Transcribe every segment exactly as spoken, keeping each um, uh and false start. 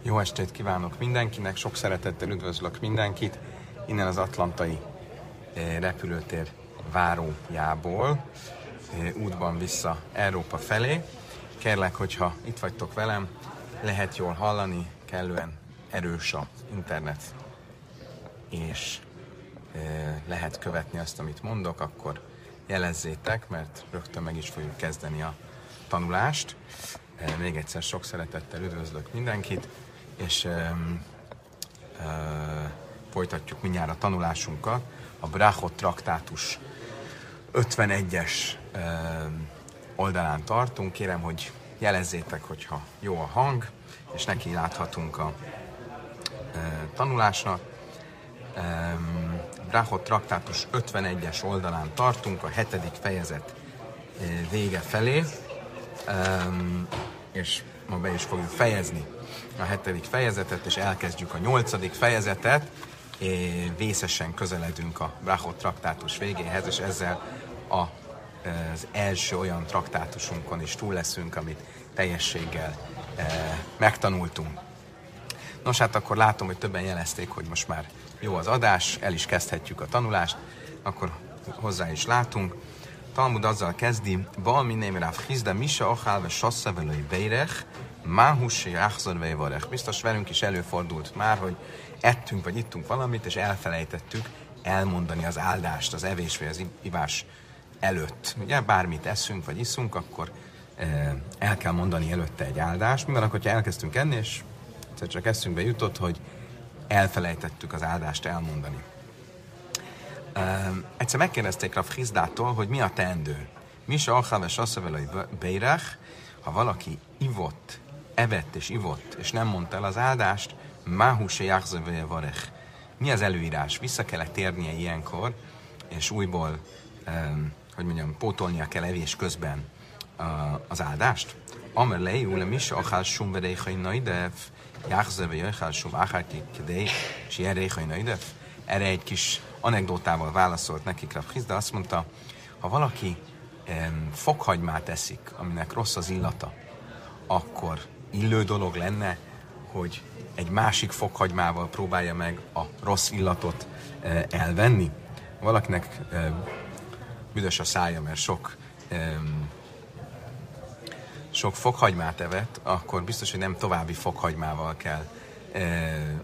Jó estét kívánok mindenkinek, sok szeretettel üdvözlök mindenkit innen az atlantai repülőtér várójából, útban vissza Európa felé. Kérlek, hogyha itt vagytok velem, lehet jól hallani, kellően erős az internet, és lehet követni azt, amit mondok, akkor jelezzétek, mert rögtön meg is fogjuk kezdeni a tanulást. Még egyszer sok szeretettel üdvözlök mindenkit, és ö, ö, folytatjuk mindjárt a tanulásunkat. A Brachot traktátus ötvenegyes ö, oldalán tartunk. Kérem, hogy jelezzétek, hogyha jó a hang, és neki láthatunk a ö, tanulásnak. Ö, Brachot traktátus ötvenegyes oldalán tartunk, a hetedik fejezet ö, vége felé. Um, és ma be is fogjuk fejezni a hetedik fejezetet, és elkezdjük a nyolcadik fejezetet, és vészesen közeledünk a Brachot traktátus végéhez, és ezzel a, az első olyan traktátusunkon is túl leszünk, amit teljességgel e, megtanultunk. Nos, hát akkor látom, hogy többen jelezték, hogy most már jó az adás, el is kezdhetjük a tanulást, akkor hozzá is látunk. Talmud azzal kezdi, Balmi némi Rav Hizda, Misa Achálve Sasszavelői Beirech, Máhusi Achzor Vejvarech. Biztos velünk is előfordult már, hogy ettünk vagy ittunk valamit, és elfelejtettük elmondani az áldást az evés vagy az ivás előtt. Ugye bármit eszünk vagy iszunk, akkor eh, el kell mondani előtte egy áldást. Mi van, hogyha elkezdtünk enni, és egyszer csak eszünkbe jutott, hogy elfelejtettük az áldást elmondani. Uh, egyszer megkérdezték Rav Hizdától, hogy mi a teendő. Misa Acháves Asszavelai Beirech, ha valaki ivott, evett és ivott, és nem mondta el az áldást, Máhuse Jachzöveje Varech. Mi az előírás? Vissza kell térnie ilyenkor, és újból, um, hogy mondjam, pótolnia kell evés közben uh, az áldást? Amer lejú le Misa Achál Sum Vereichai Naidev, Jachzöveje Achál Sum Achárki Kedei, és ilyen Reichai Naidev. Erre egy kis anekdótával válaszolt nekik Rav Hizda, azt mondta, ha valaki em, fokhagymát eszik, aminek rossz az illata, akkor illő dolog lenne, hogy egy másik fokhagymával próbálja meg a rossz illatot e, elvenni. Valakinek e, büdös a szája, mert sok, e, sok fokhagymát evett, akkor biztos, hogy nem további fokhagymával kell e,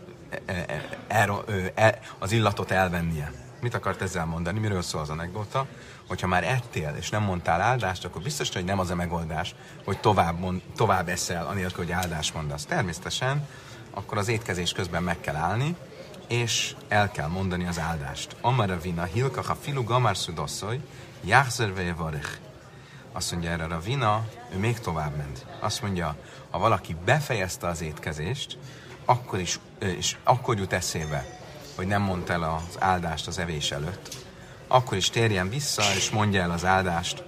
az illatot elvennie. Mit akart ezzel mondani? Miről szól az anekdóta? Hogyha már ettél és nem mondtál áldást, akkor biztos, hogy nem az a megoldás, hogy tovább, mond, tovább eszel, anélkül, hogy áldást mondasz. Természetesen akkor az étkezés közben meg kell állni, és el kell mondani az áldást. Amara vina hilka ha filu gamar szudosszoj, jáhzerveje varech. Azt mondja erre Ravina, ő még tovább ment. Azt mondja, ha valaki befejezte az étkezést, akkor is, és akkor jut eszébe, hogy nem mondta el az áldást az evés előtt, akkor is térjen vissza, és mondja el az áldást,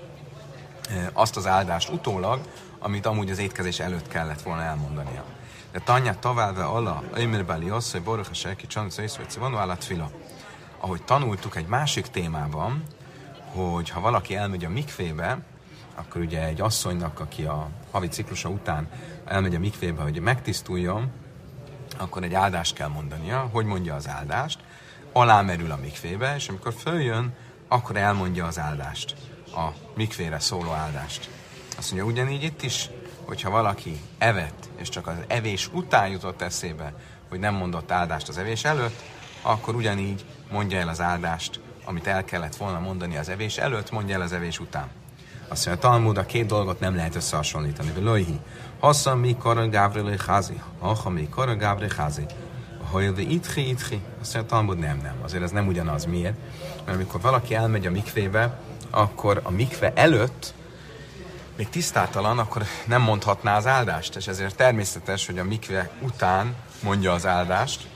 azt az áldást utólag, amit amúgy az étkezés előtt kellett volna elmondania. De Tanya Tavalve Alla, Ömirbeli Osszai, Boruch a Serki, Csanc, Észveci, Vanó Állatfila. Ahogy tanultuk egy másik témában, hogy ha valaki elmegy a mikvébe, akkor ugye egy asszonynak, aki a havi ciklusa után elmegy a mikvébe, hogy megtisztuljon, akkor egy áldást kell mondania. Hogy mondja az áldást? Alámerül a mikvébe, és amikor följön, akkor elmondja az áldást, a mikvére szóló áldást. Azt mondja, ugyanígy itt is, hogyha valaki evett, és csak az evés után jutott eszébe, hogy nem mondott áldást az evés előtt, akkor ugyanígy mondja el az áldást, amit el kellett volna mondani az evés előtt, mondja el az evés után. Azt mondja, a Talmud, a két dolgot nem lehet összehasonlítani. Velőhi, haszam mi kara gávrelői házi, haha mi kara gávrelői házi, hajlve itchi, itchi. Azt mondja, a Talmud, nem, nem. Azért ez nem ugyanaz. Miért? Mert amikor valaki elmegy a mikvébe, akkor a mikve előtt még tisztátalan, akkor nem mondhatná az áldást, és ezért természetes, hogy a mikve után mondja az áldást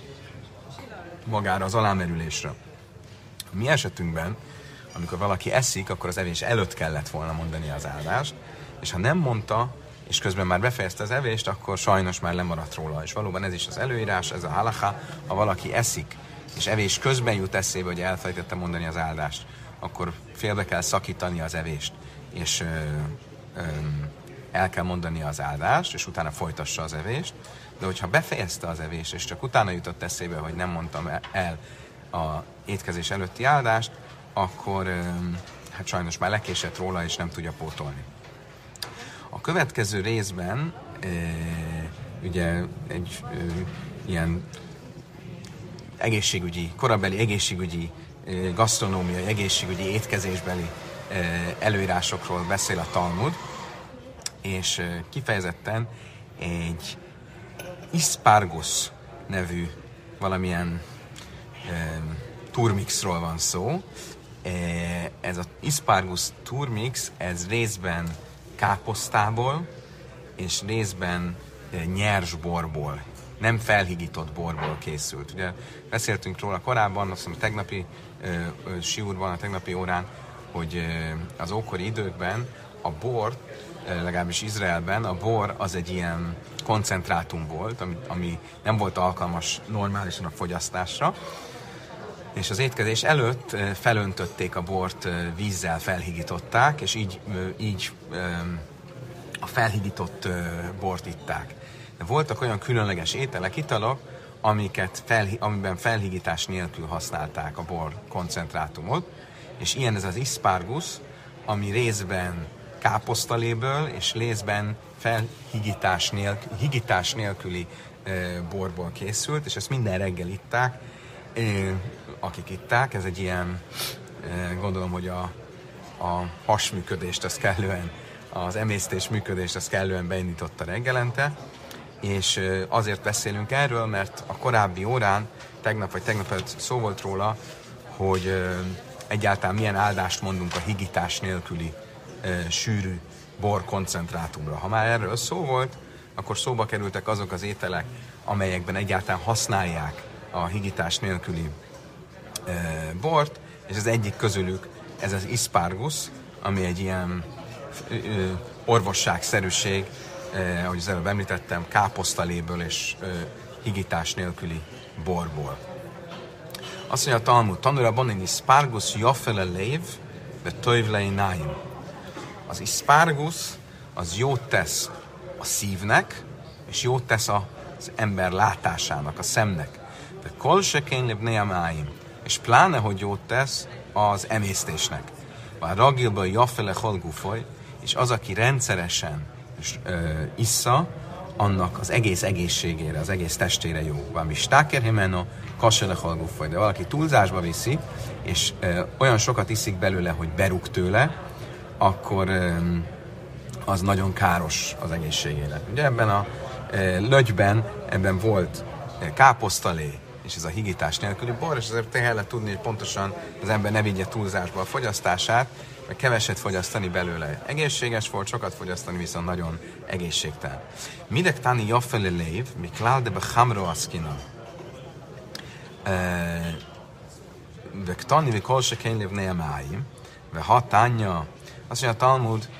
magára az alámerülésre. A mi esetünkben, amikor valaki eszik, akkor az evés előtt kellett volna mondani az áldást, és ha nem mondta, és közben már befejezte az evést, akkor sajnos már lemaradt róla. És valóban ez is az előírás, ez a halacha, ha valaki eszik, és evés közben jut eszébe, hogy elfelejtette mondani az áldást, akkor félbe kell szakítani az evést, és ö, ö, el kell mondani az áldást, és utána folytassa az evést, de hogyha befejezte az evést, és csak utána jutott eszébe, hogy nem mondtam el a étkezés előtti áldást, akkor hát sajnos már lekésett róla, és nem tudja pótolni. A következő részben ugye egy ilyen egészségügyi, korabeli egészségügyi, gasztronómiai, egészségügyi, étkezésbeli előírásokról beszél a Talmud, és kifejezetten egy iszpárgusz nevű valamilyen e, turmixról van szó. E, ez az iszpárgusz turmix, ez részben káposztából, és részben e, nyers borból, nem felhigított borból készült. Ugye beszéltünk róla korábban, azt hiszem a tegnapi e, siúrban, a tegnapi órán, hogy e, az ókori időkben a bor, legalábbis Izraelben, a bor az egy ilyen koncentrátum volt, ami, ami nem volt alkalmas normálisan a fogyasztásra, és az étkezés előtt felöntötték a bort, vízzel felhigították, és így, így a felhigított bort itták. De voltak olyan különleges ételek, italok, amiket fel, amiben felhigítás nélkül használták a bor koncentrátumot, és ilyen ez az iszpárgusz, ami részben káposztaléből és részben felhigítás nélkül, higítás nélküli e, borból készült, és ezt minden reggel itták, e, akik itták. Ez egy ilyen, e, gondolom, hogy a, a hasműködést, az kellően, az emésztés működést, az kellően beindította reggelente, és e, azért beszélünk erről, mert a korábbi órán, tegnap vagy tegnap előtt szó volt róla, hogy e, egyáltalán milyen áldást mondunk a higítás nélküli E, sűrű bor koncentrátumra. Ha már erről szó volt, akkor szóba kerültek azok az ételek, amelyekben egyáltalán használják a higítás nélküli e, bort, és az egyik közülük ez az iszpárgusz, ami egy ilyen e, orvosságszerűség, e, ahogy az előbb említettem, káposztaléből és e, higítás nélküli borból. Azt mondja a Talmud, tanulra bonin iszpárgusz jafele lév, de tojvlei náim. Az iszpárgusz az jót tesz a szívnek, és jót tesz az ember látásának, a szemnek. De kol se kénylebb neamáim, és pláne, hogy jót tesz az emésztésnek. Bár ragilba jafele holgufoly, és az, aki rendszeresen és, ö, issza, annak az egész egészségére, az egész testére jó. Valami stákerhimeno, kasele holgufoly, de valaki túlzásba viszi, és ö, olyan sokat iszik belőle, hogy berúg tőle, akkor az nagyon káros az egészségére. Ugye ebben a lögyben, ebben volt káposztalé, és ez a higítás nélküli bor, és azért kellett tudni, hogy pontosan az ember ne vigye túlzásba a fogyasztását, mert keveset fogyasztani belőle egészséges volt, sokat fogyasztani viszont nagyon egészségtelen. Midek tani jaffele lév, mi klálde be hamro aszkina. Vektani, vi kol se kénylév neamáim, ve hatánya. Azt mondja a Talmud,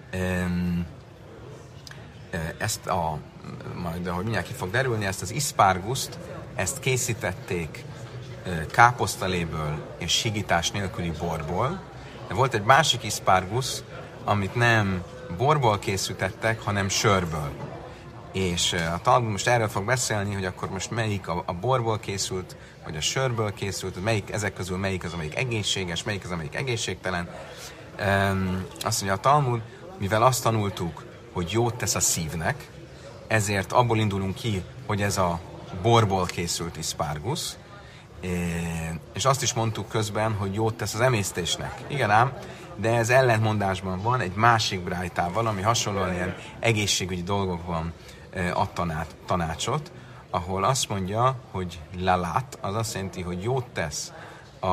ezt a, majd ahogy mindjárt ki fog derülni, ezt az iszpárguszt, ezt készítették káposztaléből és higítás nélküli borból. De volt egy másik iszpárgusz, amit nem borból készítettek, hanem sörből. És a Talmud most erről fog beszélni, hogy akkor most melyik a, a borból készült, vagy a sörből készült, melyik, ezek közül melyik az, amelyik egészséges, melyik az, amelyik egészségtelen. Um, azt mondja a Talmud, mivel azt tanultuk, hogy jót tesz a szívnek, ezért abból indulunk ki, hogy ez a borból készült iszpárgusz, és azt is mondtuk közben, hogy jót tesz az emésztésnek. Igen ám, de ez ellentmondásban van egy másik brájtával, ami hasonlóan ilyen egészségügyi dolgokban ad tanácsot, ahol azt mondja, hogy lalát, az azt jelenti, hogy jót tesz a,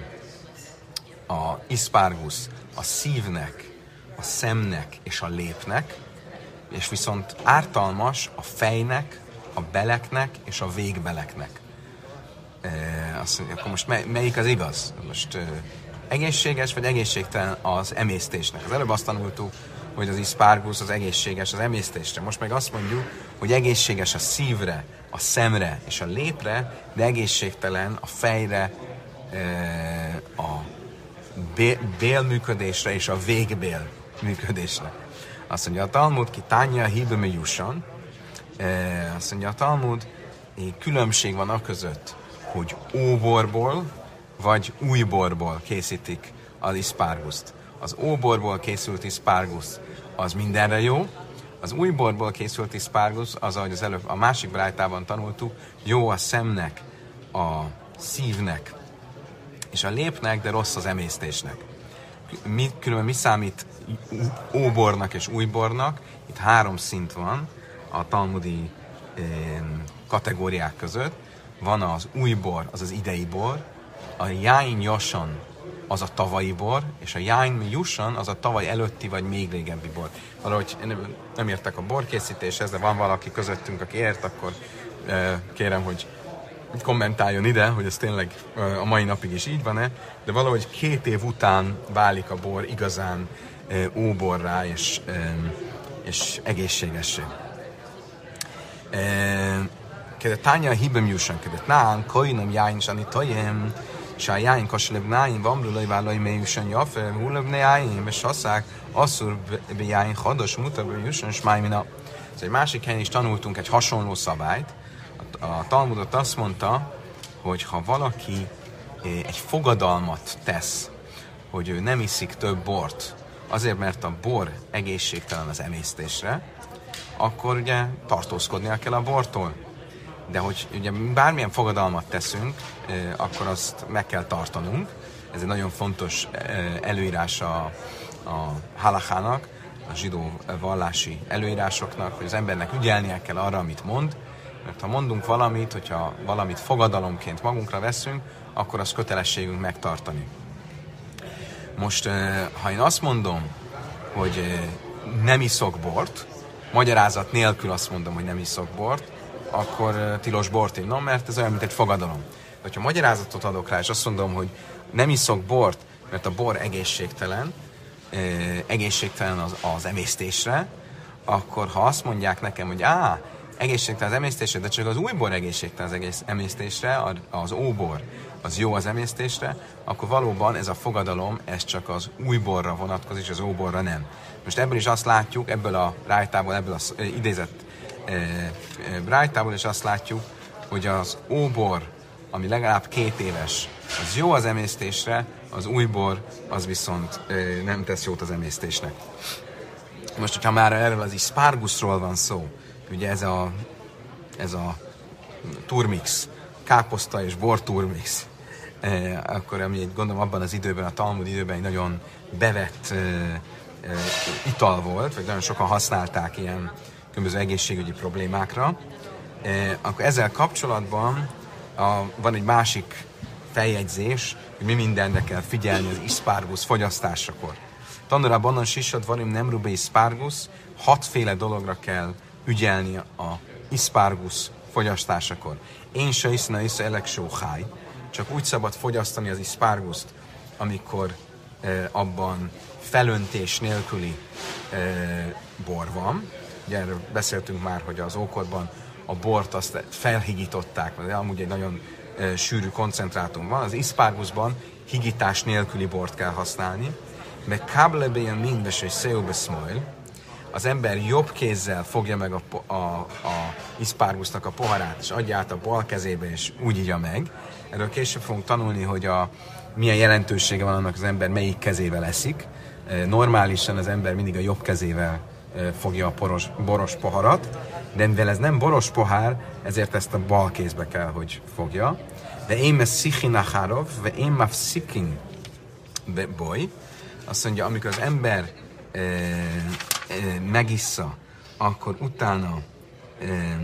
a iszpárgusz a szívnek, a szemnek és a lépnek, és viszont ártalmas a fejnek, a beleknek és a végbeleknek. E, azt mondja, akkor most mely, melyik az igaz? Most e, egészséges vagy egészségtelen az emésztésnek? Az előbb azt tanultuk, hogy az iszpárgusz az egészséges az emésztésre. Most meg azt mondjuk, hogy egészséges a szívre, a szemre és a lépre, de egészségtelen a fejre, e, a bélműködésre és a végbél működésre. Azt mondja a Talmud, ki tánja híböme jusson. Azt mondja a Talmud, különbség van a között, hogy óborból vagy új borból készítik az iszpárguszt. Az óborból készült iszpárgusz az mindenre jó, az új borból készült iszpárgusz, az, ahogy az előbb a másik brájtában tanultuk, jó a szemnek, a szívnek és a lépnek, de rossz az emésztésnek. Mi, különben mi számít óbornak és újbornak? Itt három szint van a talmudi eh, kategóriák között. Van az újbor, az az idei bor, a jáin jasan az a tavalyi bor, és a jáin jussan az a tavaly előtti vagy még régebbi bor. Valahogy nem értek a borkészítéshez, de van valaki közöttünk, aki ért, akkor eh, kérem, hogy kommentáljon ide, hogy ez tényleg a mai napig is így van-e, de valahogy két év után válik a bor igazán óborrá és, és egészségessé. Kedet tánya hibem jussan, kedet nán, kajnam jáin sani tajem, és a jáin kaslöb náin, vamrulaj válaj mely jussan jafe, hullöb ne jáin, és hasszák, asszur be jáin hados, mutabő jussan, smájmina. Ez egy másik helyen is tanultunk egy hasonló szabályt. A Talmudot azt mondta, hogy ha valaki egy fogadalmat tesz, hogy ő nem iszik több bort, azért, mert a bor egészségtelen az emésztésre, akkor ugye tartózkodnia kell a bortól. De hogy ugye bármilyen fogadalmat teszünk, akkor azt meg kell tartanunk. Ez egy nagyon fontos előírás a, a halakhának, a zsidó vallási előírásoknak, hogy az embernek ügyelnie kell arra, amit mond, mert ha mondunk valamit, hogyha valamit fogadalomként magunkra veszünk, akkor az kötelességünk megtartani. Most, ha én azt mondom, hogy nem iszok bort, magyarázat nélkül azt mondom, hogy nem iszok bort, akkor tilos bort innom, mert ez olyan, mint egy fogadalom. De ha magyarázatot adok rá, és azt mondom, hogy nem iszok bort, mert a bor egészségtelen, egészségtelen az, az emésztésre, akkor ha azt mondják nekem, hogy á, egészségtelen az emésztésre, de csak az új bor egészségtelen az egész emésztésre, az óbor az jó az emésztésre, akkor valóban ez a fogadalom, ez csak az új borra vonatkozik, és az óborra nem. Most ebből is azt látjuk, ebből a rájtából, ebből az e, idézett e, e, rájtából is azt látjuk, hogy az óbor, ami legalább két éves, az jó az emésztésre, az új bor az viszont e, nem tesz jót az emésztésnek. Most, hogyha már erről az iszpárguszról van szó, ugye ez a, ez a turmix, káposzta és bor turmix, eh, akkor ami egy, gondolom abban az időben, a Talmud időben egy nagyon bevett eh, eh, ital volt, vagy nagyon sokan használták ilyen különböző egészségügyi problémákra. Eh, akkor ezzel kapcsolatban a, van egy másik feljegyzés, hogy mi mindenre kell figyelni az iszpárgusz fogyasztásakor. Tanulában onnan sisad varim nem rubé iszpárgusz, hatféle dologra kell ügyelni a iszpárgusz fogyasztásakor. Én se iszna iszna elek sóháj. Csak úgy szabad fogyasztani az iszpárguszt, amikor e, abban felöntés nélküli e, bor van. Ugye erről beszéltünk már, hogy az ókorban a bort azt felhigították, mert amúgy egy nagyon e, sűrű koncentrátum van. Az iszpárguszban higítás nélküli bort kell használni. Meg káblebéjen mindves és széubeszmajl. Az ember jobb kézzel fogja meg a, a, a iszpárgusznak a poharát, és adja át a bal kezébe, és úgy igya meg. Erről később fogunk tanulni, hogy a, milyen jelentősége van annak, az ember melyik kezével eszik. Normálisan az ember mindig a jobb kezével fogja a poros, boros poharat, de mivel ez nem boros pohár, ezért ezt a bal kézbe kell, hogy fogja. De én me szichinachárov, ve én ma szikin boly. Azt mondja, amikor az ember e, e, megissza, akkor utána e,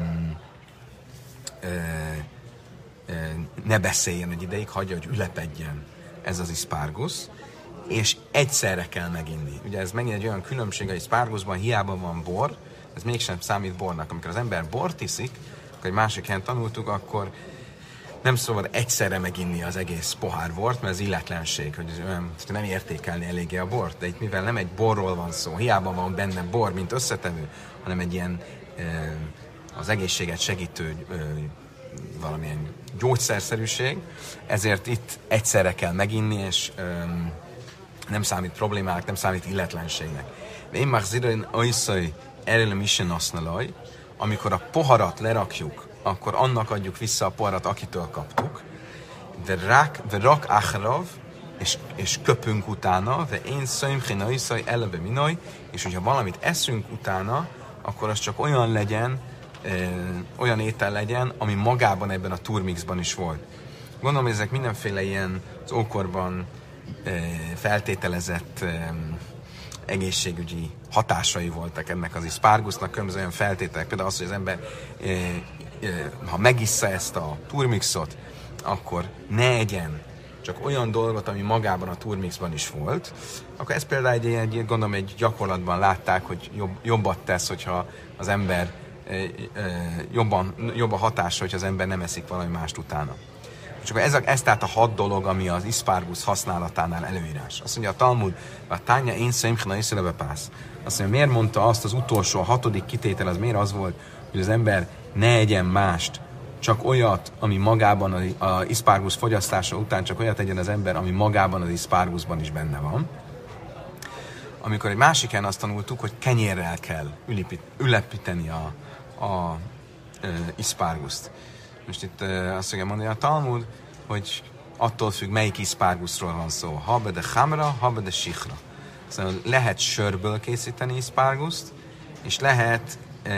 e, e, ne beszéljen egy ideig, hagyja, hogy ülepedjen ez az iszpárgusz, és egyszerre kell meginni. Ugye ez megint egy olyan különbség, hogy iszpárguszban hiába van bor, ez mégsem számít bornak. Amikor az ember bort iszik, akkor egy másik helyen tanultuk, akkor nem szabad egyszerre meginni az egész pohár bort, mert ez illetlenség, hogy olyan, nem értékelni eléggé a bort, de itt mivel nem egy borról van szó, hiába van benne bor, mint összetevő, hanem egy ilyen az egészséget segítő valamilyen gyógyszerszerűség, ezért itt egyszerre kell meginni, és nem számít problémának, nem számít illetlenségnek. én már zirin ajszai erőlem is nasznalaj, amikor a poharat lerakjuk, akkor annak adjuk vissza a poharat, akitől kaptuk. De rak, de rak achrav, és, és köpünk utána, de én szöjmchin ajszai eleve minaj, és hogyha valamit eszünk utána, akkor az csak olyan legyen, ö, olyan étel legyen, ami magában ebben a turmixban is volt. Gondolom, hogy ezek mindenféle ilyen az ókorban ö, feltételezett ö, egészségügyi hatásai voltak ennek az iszpárgusznak, különböző olyan feltételek, például az, hogy az ember ö, ö, ha megissza ezt a turmixot, akkor ne egyen csak olyan dolgot, ami magában a turmixban is volt, akkor ez például egy, egy, gondolom, egy gyakorlatban látták, hogy jobb, jobbat tesz, hogyha az ember jobban, jobb a hatása, hogyha az ember nem eszik valami mást utána. És akkor ez, a, ez tehát a hat dolog, ami az iszpárgusz használatánál előírás. Azt mondja a Talmud, a tánya én szemchna iszlebe pász. Azt mondja, miért mondta azt az utolsó, a hatodik kitétel, az miért az volt, hogy az ember ne egyen mást, csak olyat, ami magában az a iszpárgusz fogyasztása után csak olyat egyen az ember, ami magában az iszpárguszban is benne van. Amikor egy másik helyen azt tanultuk, hogy kenyérrel kell ülepíteni a, a, a e, iszpárguszt. Most itt e, azt fogja mondani a Talmud, hogy attól függ, melyik iszpárguszról van szó. Habbe de hamra, habbe de sichra. Szóval lehet sörből készíteni iszpárguszt, és lehet e,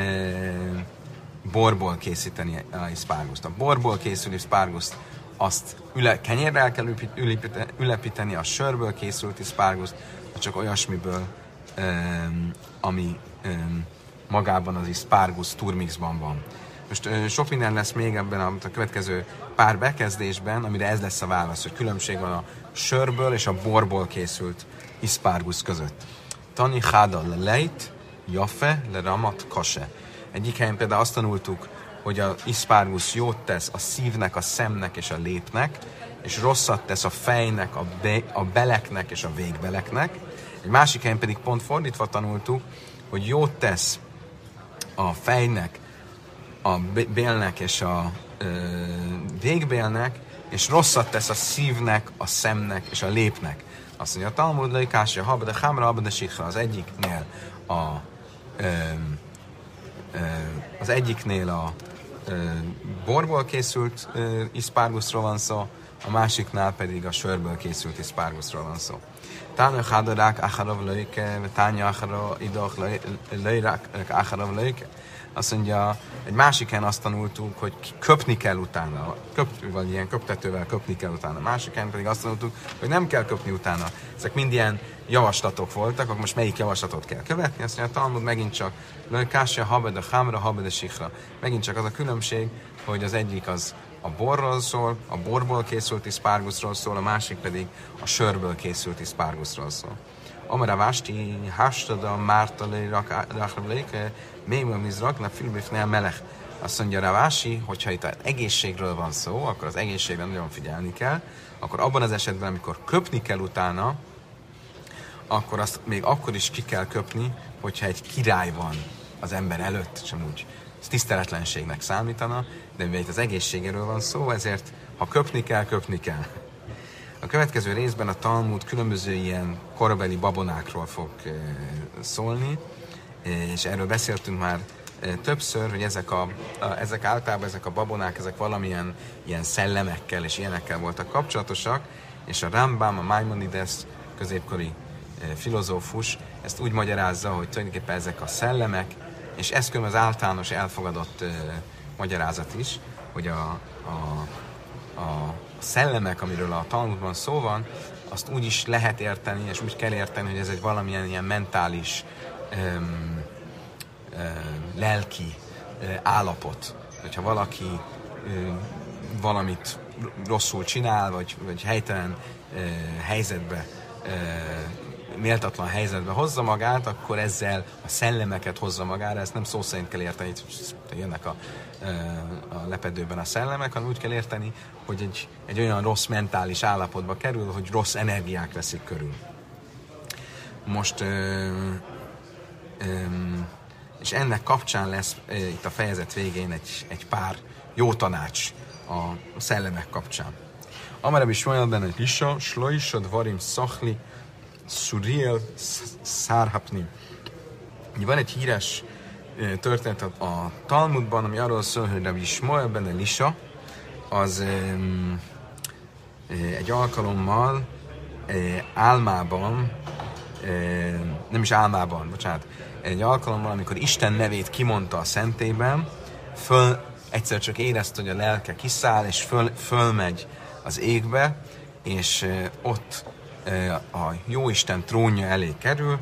borból készíteni a iszpárguszt. A borból készülő iszpárguszt azt üle, kenyérrel kell ülepíteni, a sörből készült iszpárguszt, csak olyasmiből, um, ami um, magában az iszpárgusz turmixban van. Most uh, sok minden lesz még ebben a, a következő pár bekezdésben, amire ez lesz a válasz, hogy különbség van a sörből és a borból készült iszpárgusz között. Tani háda le lejt, jafe, le ramat kase. Egyik helyen például azt tanultuk, hogy az iszpárgusz jót tesz a szívnek, a szemnek és a lépnek, és rosszat tesz a fejnek, a, be, a beleknek és a végbeleknek. Egy másik helyen pedig pont fordítva tanultuk, hogy jót tesz a fejnek, a bélnek és a ö, végbélnek, és rosszat tesz a szívnek, a szemnek és a lépnek. Azt mondja a Talmud, laikásja, habba de hamra, habba de sikhra. Az egyiknél a ö, ö, az egyiknél a ö, borból készült ö, iszpárguszról van szó, a másiknál pedig a sörből készült iszpárguszról van szó. Tánya hadarák acharav lőke, tánya acharav idoch lőrák acharav lőke. Azt mondja, egy másik helyen azt tanultuk, hogy köpni kell utána, köp, vagy ilyen köptetővel köpni kell utána. A másik helyen pedig azt tanultuk, hogy nem kell köpni utána. Ezek mind ilyen javaslatok voltak, akkor most melyik javaslatot kell követni? Azt mondja, a Talmud megint csak lőkásja, habed a hamra, habed a sikhra. Megint csak az a különbség, hogy az egyik az a borról szól, a borból készült iszpárguszról szól, a másik pedig a sörből készült iszpárguszról szól. Amara vásti, hástada, mártalé, rakravléke, mémül mizrakna, filbifnél melech. Azt mondja Ravási, hogyha itt az egészségről van szó, akkor az egészségre nagyon figyelni kell, akkor abban az esetben, amikor köpni kell utána, akkor azt még akkor is ki kell köpni, hogyha egy király van az ember előtt, sem úgy ez tiszteletlenségnek számítana, de mivel itt az egészségéről van szó, ezért ha köpni kell, köpni kell. A következő részben a Talmud különböző ilyen korabeli babonákról fog e, szólni, e, és erről beszéltünk már e, többször, hogy ezek, a, a, ezek általában ezek a babonák, ezek valamilyen ilyen szellemekkel és ilyenekkel voltak kapcsolatosak, és a Rambam, a Maimonides, középkori e, filozófus, ezt úgy magyarázza, hogy tulajdonképpen ezek a szellemek, és ez különben az általános elfogadott e, magyarázat is, hogy a, a, a szellemek, amiről a Talmudban szó van, azt úgy is lehet érteni, és úgy kell érteni, hogy ez egy valamilyen ilyen mentális, öm, öm, lelki öm, állapot. Hogyha valaki öm, valamit rosszul csinál, vagy, vagy helytelen öm, helyzetbe, öm, méltatlan helyzetbe hozza magát, akkor ezzel a szellemeket hozza magára, ezt nem szó szerint kell érteni, hogy jönnek a, a lepedőben a szellemek, hanem úgy kell érteni, hogy egy, egy olyan rossz mentális állapotba kerül, hogy rossz energiák veszik körül. Most ö, ö, és ennek kapcsán lesz ö, itt a fejezet végén egy, egy pár jó tanács a szellemek kapcsán. Amarab is olyan benne, hogy Lisa, Slojisod, Varim, Szachli, Szuriel, Szárhapni, Van egy híres történet a Talmudban, ami arról szól, hogy Rabbi Shmuel ben Elisha, az um, egy alkalommal um, álmában, um, nem is álmában, bocsánat, egy alkalommal, amikor Isten nevét kimondta a szentében, föl, egyszer csak érezte, hogy a lelke kiszáll, és föl, fölmegy az égbe, és uh, ott uh, a Jóisten trónja elé kerül,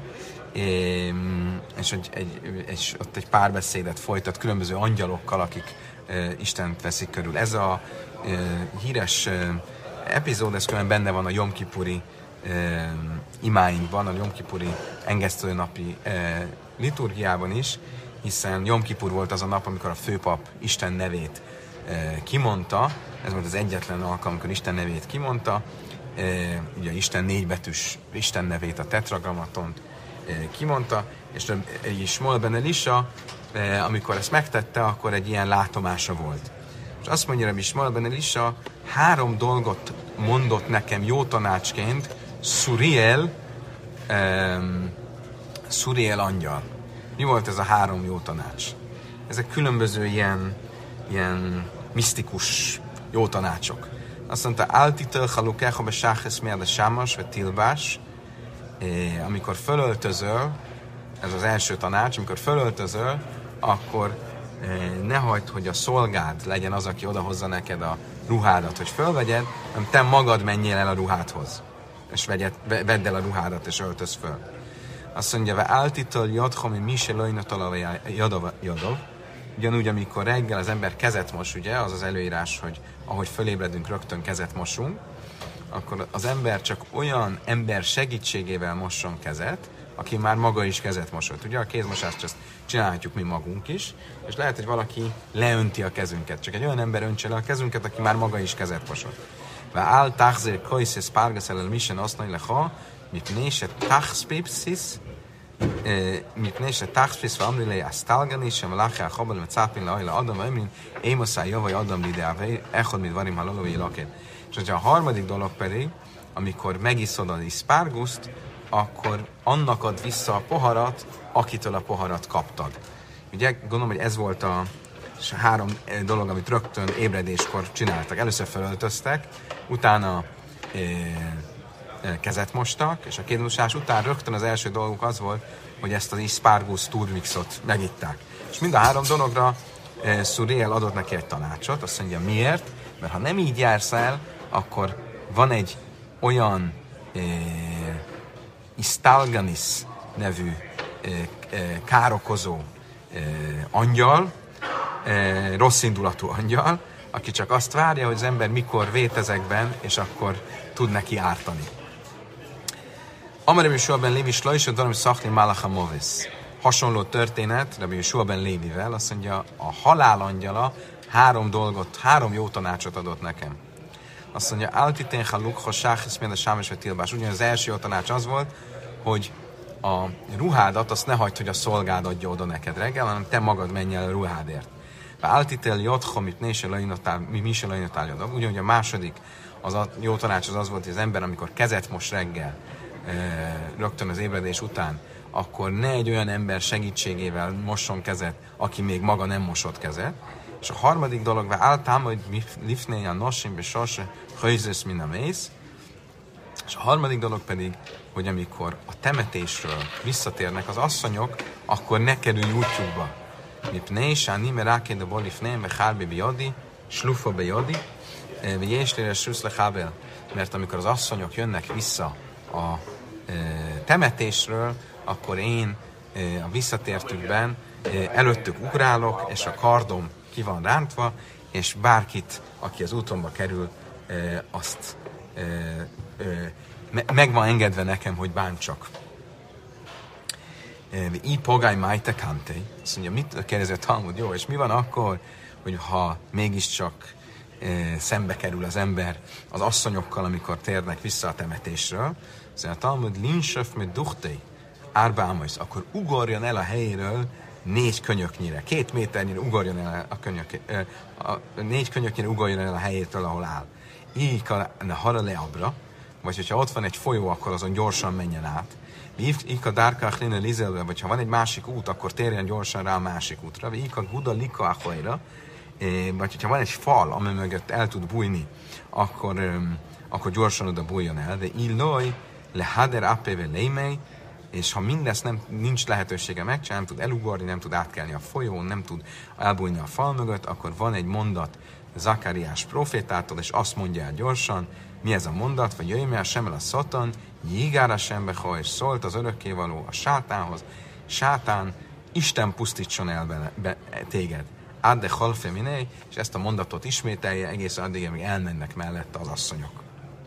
és egy, egy, egy, ott egy párbeszédet folytat különböző angyalokkal, akik e, Istent veszik körül. Ez a e, híres e, epizód, ez különben benne van a Jom Kipuri e, imáinkban, a Jom Kipuri engesztőnapi e, liturgiában is, hiszen Jom Kipur volt az a nap, amikor a főpap Isten nevét e, kimondta, ez volt az egyetlen alkalom, amikor Isten nevét kimondta, e, ugye Isten négybetűs Isten nevét, a tetragrammatont kimondta, és Shmuel ben Elisha, amikor ezt megtette, akkor egy ilyen látomása volt. És azt mondja, hogy Shmuel ben Elisha három dolgot mondott nekem jó tanácsként, Szuriel, um, Szuriel angyal. Mi volt ez a három jó tanács? Ezek különböző ilyen, ilyen misztikus jó tanácsok. Azt mondta, Altitel chalukecha besáches miad a sámas, vagy tilbás, amikor fölöltözöl, ez az első tanács, amikor fölöltözöl, akkor ne hagyd, hogy a szolgád legyen az, aki odahozza neked a ruhádat, hogy fölvegyed, hanem te magad menjél el a ruhádhoz, és vegyed, vedd el a ruhádat, és öltöz föl. Azt mondja, ve áltitől jadhomi mise lojnatala jadov, jadov. Ugyanúgy, amikor reggel az ember kezet mos, ugye, az az előírás, hogy ahogy fölébredünk, rögtön kezet mosunk, akkor az ember csak olyan ember segítségével mosson kezet, aki már maga is kezet mosott. Ugye a kézmosást ezt csinálhatjuk mi magunk is, és lehet, hogy valaki leönti a kezünket. Csak egy olyan ember öntse le a kezünket, aki már maga is kezet mosott. Ve áll táxzér kajszész párgaszel el misen asznai leha, mipné se táxpipszis, mipné se táxpipsz, va amri lei asztálgani, sem laché a chabal, mert cápin le ajla adam, emrin, émoszá javaj adam lideávei, echod mit varim halalói lakén. És a harmadik dolog pedig, amikor megiszod az iszpárguszt, akkor annak ad vissza a poharat, akitől a poharat kaptad. Ugye gondolom, hogy ez volt a három dolog, amit rögtön ébredéskor csináltak. Először felöltöztek, utána e, e, kezet mostak, és a kézmosás után rögtön az első dolguk az volt, hogy ezt az iszpárgusz turmixot megitták. És mind a három dologra e, Szuriel adott neki egy tanácsot, azt mondja, miért? Mert ha nem így jársz el, akkor van egy olyan e, Istalganis nevű e, e, károkozó e, angyal, e, rosszindulatú angyal, aki csak azt várja, hogy az ember mikor vét ezekben, és akkor tud neki ártani. Amar Rabbi Yeshua ben Lévi Slajsa Daram Szachni Malacha Movis. Hasonló történet Rabbi Yeshua ben Lévivel, azt mondja, a halál angyala három dolgot, három jó tanácsot adott nekem. Azt mondja, Altitén haluk, ha sáhisz mind a sámes vagy tilbás. Ugyan az első jó tanács az volt, hogy a ruhádat azt ne hagyd, hogy a szolgád adja oda neked reggel, hanem te magad menj el a ruhádért. Áltitel jadha, mit ne se lajnatál, mi se lajnatál jadav. Ugyanúgy a második az a jó tanács az az volt, hogy az ember, amikor kezet mos reggel, rögtön az ébredés után, akkor ne egy olyan ember segítségével mosson kezet, aki még maga nem mosott kezet. És a harmadik dolog, ve általán, hogy lifnél a nosim, be sose, hajzesz, min a mész. És a harmadik dolog pedig, hogy amikor a temetésről visszatérnek az asszonyok, akkor ne kerülj útjukba. Mipné, sáni, mert rákéd a bolifné, me hálbi biadi, slufa biadi, ve jéslére sruszle hábel. Mert amikor az asszonyok jönnek vissza a e, temetésről, akkor én e, a visszatértükben e, előttük ugrálok, és a kardom ki van rántva, és bárkit, aki az útomba kerül, e, azt e, e, me- meg van engedve nekem, hogy bántsak. I pogály májte kanté. Azt mondja, mit kérdezi a Talmud? Jó, és mi van akkor, hogy ha mégiscsak e, szembe kerül az ember az asszonyokkal, amikor térnek vissza a temetésről? Azt mondja, a Talmud linsöf mit duchtei, árbámajsz, akkor ugorjon el a helyéről négy könyöknyire, két méternyire ugorjon el a könyök, e, a, négy könyöknyire ugorjon el a helyétől, ahol áll. Így a harale abra, vagy hogyha ott van egy folyó, akkor azon gyorsan menjen át. Ika dárkák léne lizelve, vagy ha van egy másik út, akkor térjen gyorsan rá a másik útra. Ika guda lika achajra, vagy hogyha van egy fal, ami mögött el tud bújni, akkor, akkor gyorsan oda bújjon el. De illoj le hader apeve leimei, és ha mindezt nem, nincs lehetősége megcsinálni, nem tud elugorni, nem tud átkelni a folyón, nem tud elbújni a fal mögött, akkor van egy mondat Zakariás profétától, és azt mondja el gyorsan, mi ez a mondat, vagy jöjj el semmel a szatan, jigára sembeha, és szólt az örökkévaló a sátánhoz, sátán, Isten pusztítson el bele, be, téged. Adde halfe miné, és ezt a mondatot ismételje egészen addig, amíg elmennek mellette az asszonyok.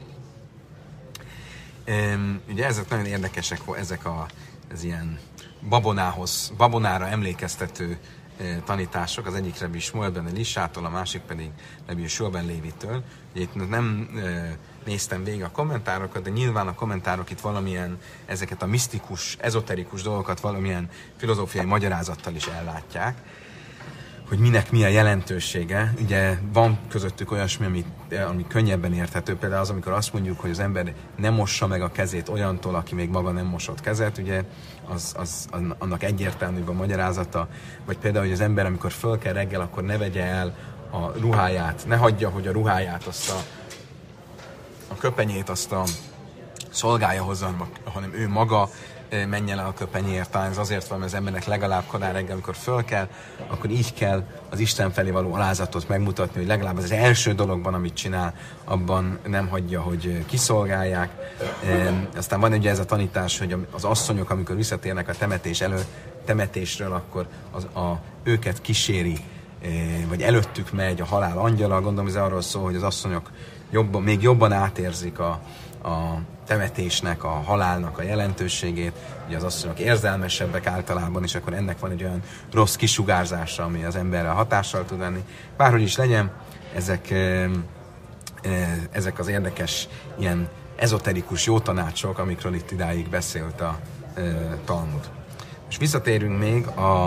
Um, ugye ezek nagyon érdekesek, ezek a, ez ilyen babonához, babonára emlékeztető uh, tanítások, az egyik Rebbi Shmuel ben Elishától, a másik pedig Rebbi Yeshua ben Lévitől. Ugye itt nem uh, néztem végig a kommentárokat, de nyilván a kommentárok itt valamilyen ezeket a misztikus, ezoterikus dolgokat valamilyen filozófiai magyarázattal is ellátják, hogy minek mi a jelentősége. Ugye van közöttük olyasmi, ami, ami könnyebben érthető, például az, amikor azt mondjuk, hogy az ember nem mossa meg a kezét olyantól, aki még maga nem mosott kezet, ugye az, az annak egyértelműbb a magyarázata, vagy például, hogy az ember, amikor föl kell reggel, akkor ne vegye el a ruháját, ne hagyja, hogy a ruháját, azt a, a köpenyét, azt a szolgálja hozzá, hanem ő maga menjen el a köpenyért, talán ez azért van, mert az embernek legalább korán reggel, amikor föl kell, akkor így kell az Isten felé való alázatot megmutatni, hogy legalább az első dologban, amit csinál, abban nem hagyja, hogy kiszolgálják. E, aztán van ugye ez a tanítás, hogy az asszonyok, amikor visszatérnek a temetés elő, temetésről, akkor az, a, őket kíséri, e, vagy előttük megy a halál angyala. Gondolom, ez arról szól, hogy az asszonyok jobban, még jobban átérzik a, a temetésnek, a halálnak a jelentőségét, ugye az asszonyok érzelmesebbek általában, és akkor ennek van egy olyan rossz kisugárzása, ami az emberre hatással tud lenni. Bárhogy is legyen, ezek, ezek az érdekes, ilyen ezoterikus jó tanácsok, amikről itt idáig beszélt a Talmud. És visszatérünk még a,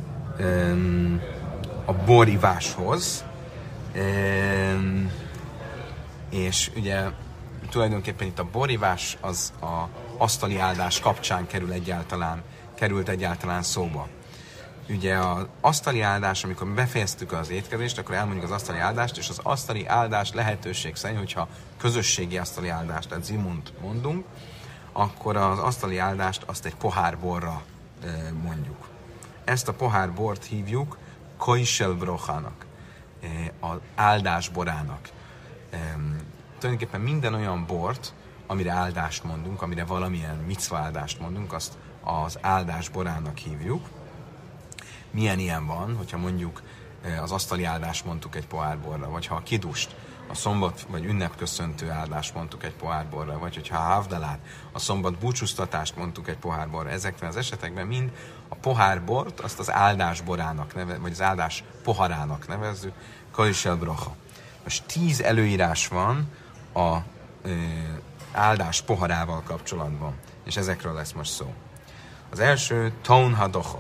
a boriváshoz, és ugye tulajdonképpen itt a borivás az a asztali áldás kapcsán kerül egyáltalán, került egyáltalán szóba. Ugye az asztali áldás, amikor befejeztük az étkezést, akkor elmondjuk az asztali áldást, és az asztali áldás lehetőség szerint, hogyha közösségi asztali áldást, tehát zimunt mondunk, akkor az asztali áldást azt egy pohár borra mondjuk. Ezt a pohár bort hívjuk Koisel Brochának, az áldás borának. Tulajdonképpen minden olyan bort, amire áldást mondunk, amire valamilyen micva áldást mondunk, azt az áldás borának hívjuk. Milyen ilyen van, hogyha mondjuk az asztali áldást mondtuk egy pohárborra, vagy ha a kidust, a szombat vagy ünnepköszöntő áldást mondtuk egy pohárborra, vagy hogyha a havdalát, a szombat búcsúztatást mondtuk egy pohárborra, ezekben az esetekben mind a pohárbort azt az áldás borának neve, vagy az áldás poharának nevezzük, Koisel Brocha. Most tíz előírás van a ö, áldás poharával kapcsolatban, és ezekről lesz most szó. Az első, Taun Hadocha.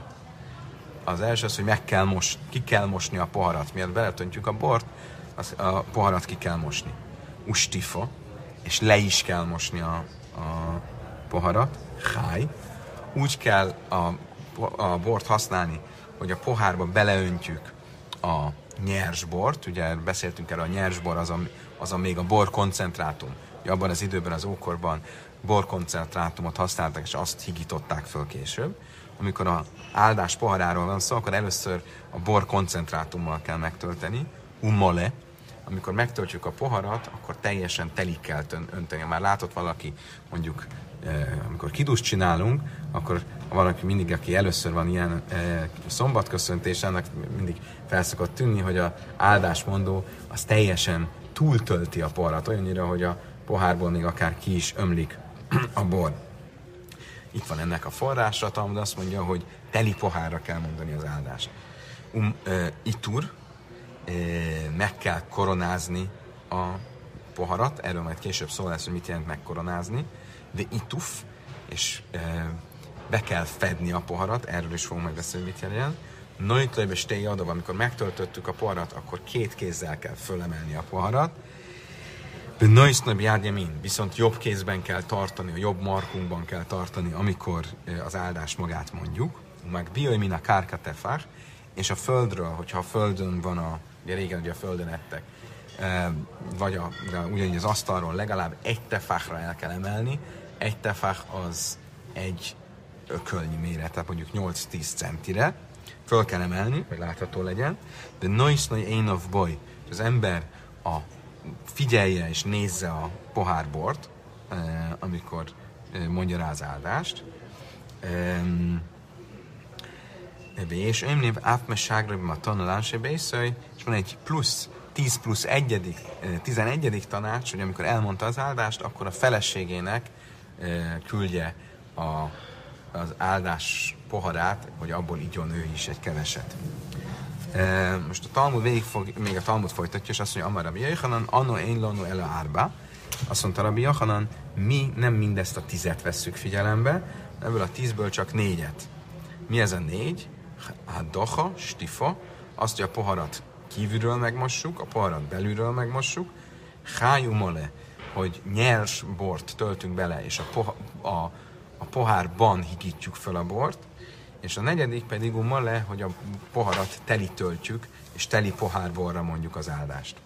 Az első az, hogy meg kell mosni, ki kell mosni a poharat. Miatt beletöntjük a bort, az, a poharat ki kell mosni. Ustifa, és le is kell mosni a, a poharat. Cháj. Úgy kell a, a bort használni, hogy a pohárba beleöntjük a nyers bort. Ugye beszéltünk erről, a nyers bor az a, az a még a bor koncentrátum. Ugye abban az időben, az ókorban borkoncentrátumot használtak, és azt higították föl később. Amikor a áldás poharáról van szó, akkor először a bor koncentrátummal kell megtölteni, umale. Amikor megtöltjük a poharat, akkor teljesen telik kell önteni. Már látott valaki, mondjuk, eh, amikor kidust csinálunk, akkor valaki mindig, aki először van ilyen eh, szombatköszöntés, annak mindig felszokott tűnni, hogy a áldásmondó az teljesen túltölti a poharat, olyannyira, hogy a pohárból még akár ki is ömlik a bor. Itt van ennek a forrása, Talmud azt mondja, hogy teli pohárra kell mondani az áldást. Um, uh, itur, uh, meg kell koronázni a poharat, erről majd később szó lesz, hogy mit jelent megkoronázni, de ituf, és uh, be kell fedni a poharat, erről is fogunk majd beszélni, mit jelent. Noitlőbe stély adov, amikor megtöltöttük a poharat, akkor két kézzel kell fölemelni a poharat. Benoisznabi járgyamin, viszont jobb kézben kell tartani, a jobb markunkban kell tartani, amikor az áldást magát mondjuk. Meg bioimin a kárkatefár, és a földről, hogyha a földön van a, ugye régen ugye a földön ettek, vagy a, ugyanígy az asztalról legalább egy tefákra el kell emelni. Egy tefák az egy ökölnyi méret, tehát mondjuk nyolc-tíz centire. Föl kell emelni, hogy látható legyen. De noisznai én of boy, az ember a figyelje és nézze a pohárbort, amikor mondja rá az áldást. És ömnév átmesságra a tanulásba és van egy plusz, tíz plusz egyedik, tizenegyedik tanács, hogy amikor elmondta az áldást, akkor a feleségének küldje a, az áldás poharát, hogy abból igyon ő is egy keveset. Most a Talmud végig fog, még a Talmud folytatja, és azt mondja, Amar Rabbi Yochanan, anno én lanu ele árba. Azt mondta Rabbi Yochanan, mi nem mindezt a tizet vesszük figyelembe, ebből a tízből csak négyet. Mi ez a négy? A doha, stifa, azt, hogy a poharat kívülről megmossuk, a poharat belülről megmossuk, hájumole, hogy nyers bort töltünk bele, és a, poha, a, a pohárban higítjuk fel a bort, és a negyedik pedig umale, hogy a poharat teli töltjük, és teli pohárborra mondjuk az áldást.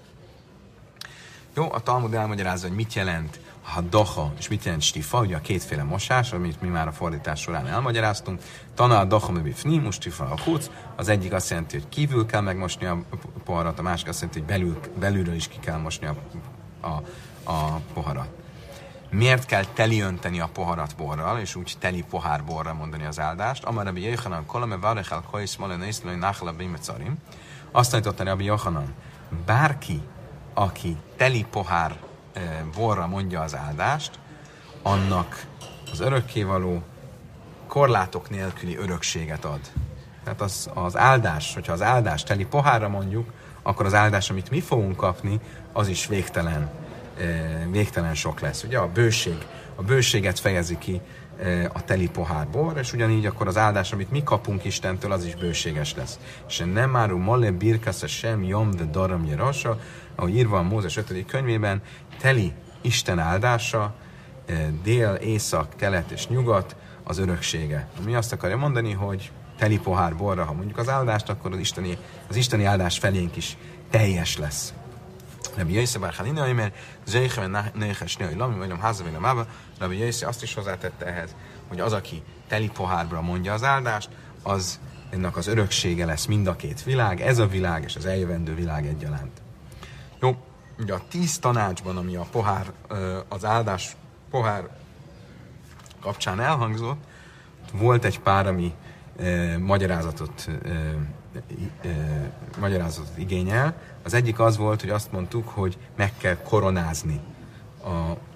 Jó, a Talmud elmagyarázza, hogy mit jelent a doha, és mit jelent stifa, ugye a kétféle mosás, amit mi már a fordítás során elmagyaráztunk. Tana a doha me bifnim, stifa a huc. Az egyik azt jelenti, hogy kívül kell megmosni a poharat, a másik azt jelenti, hogy belül, belülről is ki kell mosni a, a, a poharat. Miért kell teli önteni a poharat borral, és úgy teli pohár borra mondani az áldást? Amar Rabbi Yochanan kolame varechel kois malen észlői nachla bimecarim. Azt tanította Rabbi Yochanan, bárki, aki teli pohár e, borra mondja az áldást, annak az örökkévaló korlátok nélküli örökséget ad. Tehát az, az áldás, hogyha az áldás teli pohárra mondjuk, akkor az áldás, amit mi fogunk kapni, az is végtelen, e, végtelen sok lesz. Ugye a bőség, a bőséget fejezi ki e, a teli pohár-bor, és ugyanígy akkor az áldás, amit mi kapunk Istentől, az is bőséges lesz. És nem máru mole birkasz sem jom de daram jerasa, ahogy írva a Mózes ötödik könyvében, teli Isten áldása, e, dél, észak, kelet és nyugat az öröksége. Ami azt akarja mondani, hogy teli pohár borra, ha mondjuk az áldást, akkor az isteni, az isteni áldás felénk is teljes lesz. Rabbi Yossi bar Chanina, mert Zéichem Néhes Női Lami, mondjam Házavina Mába, Rabbi Yossi azt is hozzátette ehhez, hogy az, aki teli pohárra mondja az áldást, az ennek az öröksége lesz mind a két világ, ez a világ és az eljövendő világ egyaránt. Jó, ugye a tíz tanácsban, ami a pohár, az áldás pohár kapcsán elhangzott, volt egy pár, ami e, magyarázatot, e, e, magyarázatot igényel. Az egyik az volt, hogy azt mondtuk, hogy meg kell koronázni a,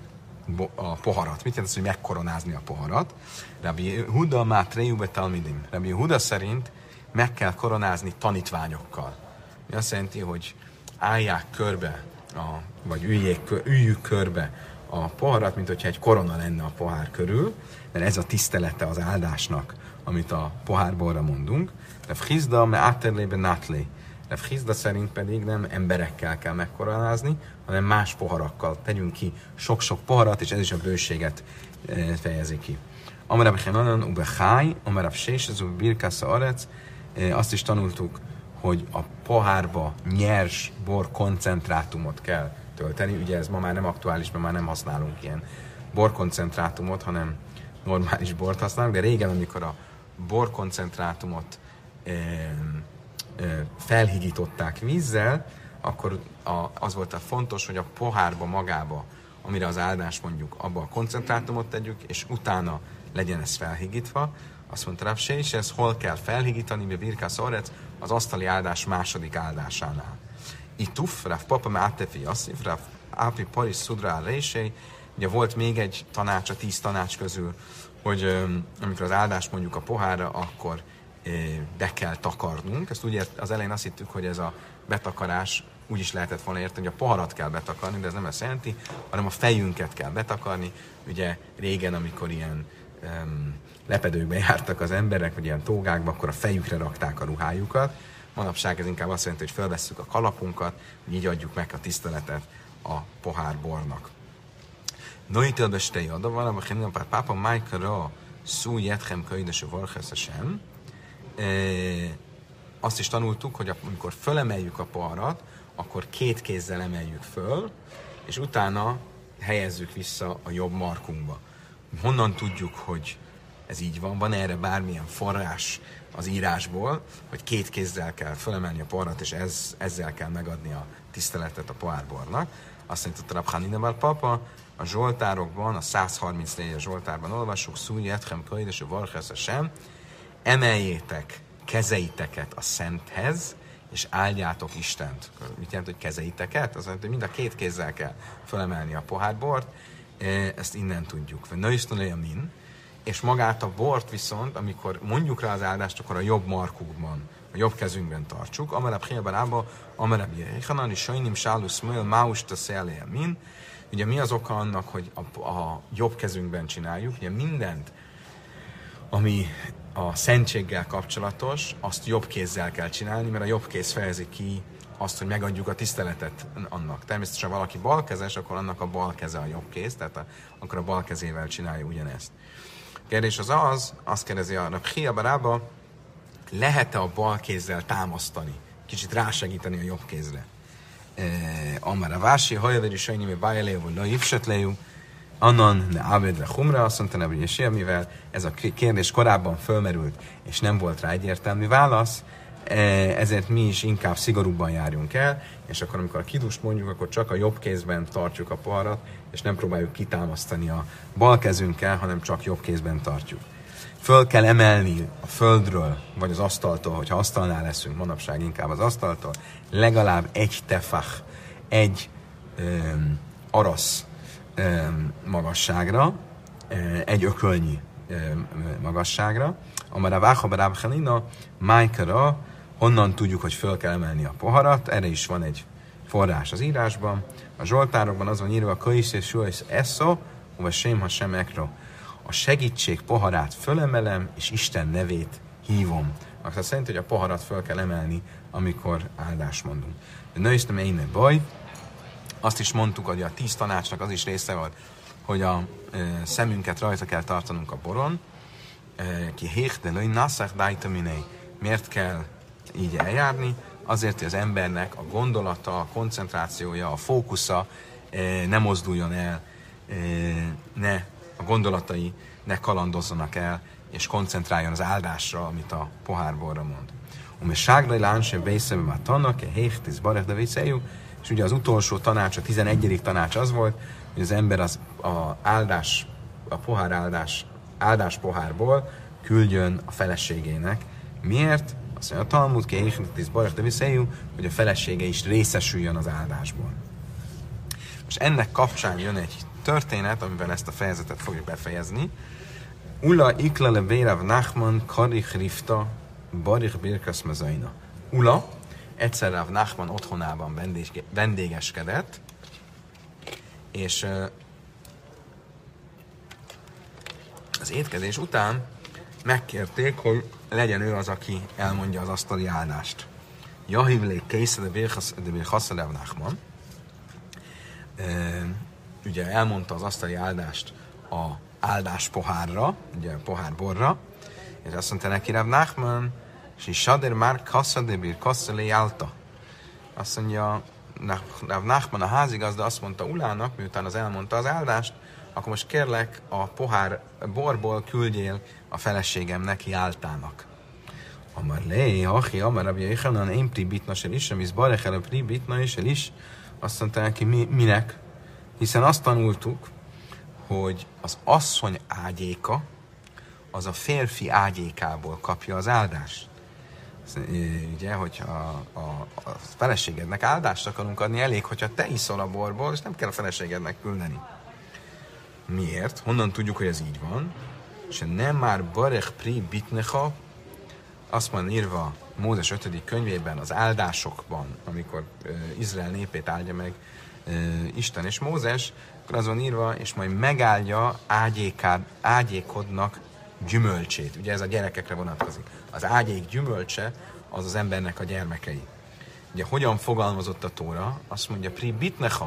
a poharat. Mit jelent az, hogy megkoronázni a poharat? Rabbi Huda Mátrejúbe Talmidim. Rabbi Huda szerint meg kell koronázni tanítványokkal. Mi azt jelenti, hogy állják körbe, a, vagy üljék, üljük körbe a poharat, mint hogyha egy korona lenne a pohár körül, mert ez a tisztelete az áldásnak, amit a pohárborra mondunk. Rav Hizda me áterlébe nátlé. Rav Hizda szerint pedig nem emberekkel kell megkoronázni, hanem más poharakkal. Tegyünk ki sok-sok poharat, és ez is a bőséget e, fejezi ki. Amarabb Henanan ube cháj, amarabb sésezú birkásza arec. E, azt is tanultuk, hogy a pohárba nyers bor koncentrátumot kell tölteni. Ugye ez ma már nem aktuális, mert már nem használunk ilyen borkoncentrátumot, hanem normális bort használunk, de régen, amikor a borkoncentrátumot e, e, felhigították vízzel, akkor a, az volt a fontos, hogy a pohárba magába, amire az áldás mondjuk, abba a koncentrátumot tegyük, és utána legyen ez felhigítva. Azt mondta Rav se, és ez hol kell felhigítani, mi birkász orec, az asztali áldás második áldásánál. Ituf, Rav Papa Mátefi Asszif, Rav Ápi Paris Szudra Rései. Ugye volt még egy tanács a tíz tanács közül, hogy um, amikor az áldás mondjuk a pohárra, akkor eh, be kell takarnunk. Ezt úgy ért, az elején azt hittük, hogy ez a betakarás úgy is lehetett volna érteni, hogy a poharat kell betakarni, de ez nem ezt jelenti, hanem a fejünket kell betakarni. Ugye régen, amikor ilyen um, lepedőkben jártak az emberek, vagy ilyen tógákba, akkor a fejükre rakták a ruhájukat. Manapság ez inkább azt jelenti, hogy felvesszük a kalapunkat, hogy így adjuk meg a tiszteletet a pohár bornak. Noitel bestei oda van, a pápa Májkara szú jetchem könyves a varchesz sem. Azt is tanultuk, hogy amikor fölemeljük a poharat, akkor két kézzel emeljük föl, és utána helyezzük vissza a jobb markunkba. Honnan tudjuk, hogy ez így van? Van erre bármilyen forrás az írásból, hogy két kézzel kell fölemelni a poharat, és ez, ezzel kell megadni a tiszteletet a pohárbornak. Azt mondta Rab Chanina Papa, a Zsoltárokban, a száz harmincnégyes Zsoltárban olvassuk, Szúj Etchem Könyves a Varchesz sem, emeljétek kezeiteket a Szenthez, és áldjátok Istent. Mit jelent, hogy kezeiteket? Az jelenti, hogy mind a két kézzel kell fölemelni a pohárbort, ezt innen tudjuk. Vagy min, és magát a bort viszont, amikor mondjuk rá az áldást, akkor a jobb markukban, a jobb kezünkben tartsuk. Amerebb Hélbarába, amerebb Jéhanan, és Sajnim Sálusz Möl, Máusta Széleje min. Ugye mi az oka annak, hogy a, a jobb kezünkben csináljuk? Ugye mindent, ami a szentséggel kapcsolatos, azt jobb kézzel kell csinálni, mert a jobb kéz fejezi ki azt, hogy megadjuk a tiszteletet annak. Természetesen valaki balkezes, akkor annak a bal keze a jobb kéz, tehát a, akkor a bal kezével csinálja ugyanezt. Kérdés az az, azt kérdezi a Rab Chia Barába, lehet-e a bal kézzel támasztani, kicsit rásegíteni a jobb kézre? Amara Vási, Hajaveri Sajnimi Bájelév, vagy Laivsetléjú, Annan ne Ávédre Humra, azt mondta Nebi Jésia, mivel ez a kérdés korábban fölmerült, és nem volt rá egyértelmű válasz, ezért mi is inkább szigorúbban járjunk el, és akkor amikor a kidust mondjuk, akkor csak a jobb kézben tartjuk a poharat, és nem próbáljuk kitámasztani a bal kezünkkel, hanem csak jobb kézben tartjuk. Föl kell emelni a földről, vagy az asztaltól, hogyha asztalnál leszünk, manapság inkább az asztaltól, legalább egy tefach, egy um, arasz um, magasságra, um, egy ökölnyi um, magasságra, amara váhabaráb helina, májkara, honnan tudjuk, hogy föl kell emelni a poharat, erre is van egy forrás az írásban. A Zsoltárokban az van írva, a köisz és suajsz eszó, vagy sémha sem ekro. A segítség poharát fölemelem, és Isten nevét hívom. Akkor szerint, hogy a poharat föl kell emelni, amikor áldást mondunk. De nőztem én baj, azt is mondtuk, hogy a tíz tanácsnak az is része volt, hogy a e, szemünket rajta kell tartanunk a boron. E, ki héh, de lőj, nasszák dájtaminei. Miért kell így eljárni? Azért, hogy az embernek a gondolata, a koncentrációja, a fókusza e, ne mozduljon el, e, ne a gondolatai ne kalandozzanak el, és koncentráljon az áldásra, amit a pohárborra mond. Ume ságlai lánse vészebe már tannak, héhtiz barek de vészejű, és ugye az utolsó tanács, a tizenegyedik tanács az volt, hogy az ember az a áldás, a pohár áldás, áldás pohárból küldjön a feleségének. Miért? Azt mondja, a Talmud, héhtiz barek de vészejű, hogy a felesége is részesüljön az áldásból. Most ennek kapcsán jön egy történet, amivel ezt a fejezetet fogjuk befejezni. Ula iklale vérav Nachman karich rifta barich birkasz mezaina. Ula egyszer Rav Nachman otthonában vendég, vendégeskedett, és uh, az étkezés után megkérték, hogy legyen ő az, aki elmondja az asztali áldást. Jahivlék készre de birkasz Rav Nachman. Uh, ugye elmondta az asztali áldást a áldás pohárra, ugye a pohárborra, és azt mondta neki Rav Nachman, és sader már kassa de bir kassa leálta. Azt mondja, Rav Nachman a házigazda azt mondta Ulának, miután az elmondta az áldást, akkor most kérlek a pohár borból küldjél a feleségem neki áltának. Amar lé, hachi, amar Rabbi Yechanan, én pri bitna sel is, amiz barechel a pri bitna is el is, azt mondta neki, mi, minek? Hiszen azt tanultuk, hogy az asszony ágyéka, az a férfi ágyékából kapja az áldást. Ugye, hogyha a, a, a feleségednek áldást akarunk adni, elég, hogyha te iszol a borból, és nem kell a feleségednek küldeni. Miért? Honnan tudjuk, hogy ez így van? És nem már barech pri bitnecha, azt van írva Mózes ötödik könyvében, az áldásokban, amikor uh, Izrael népét áldja meg uh, Isten és Mózes, akkor az van írva, és majd megáldja ágyékád, ágyékodnak gyümölcsét. Ugye ez a gyerekekre vonatkozik. Az ágyék gyümölcse az az embernek a gyermekei. Ugye hogyan fogalmazott a Tóra? Azt mondja, pri bitnecha,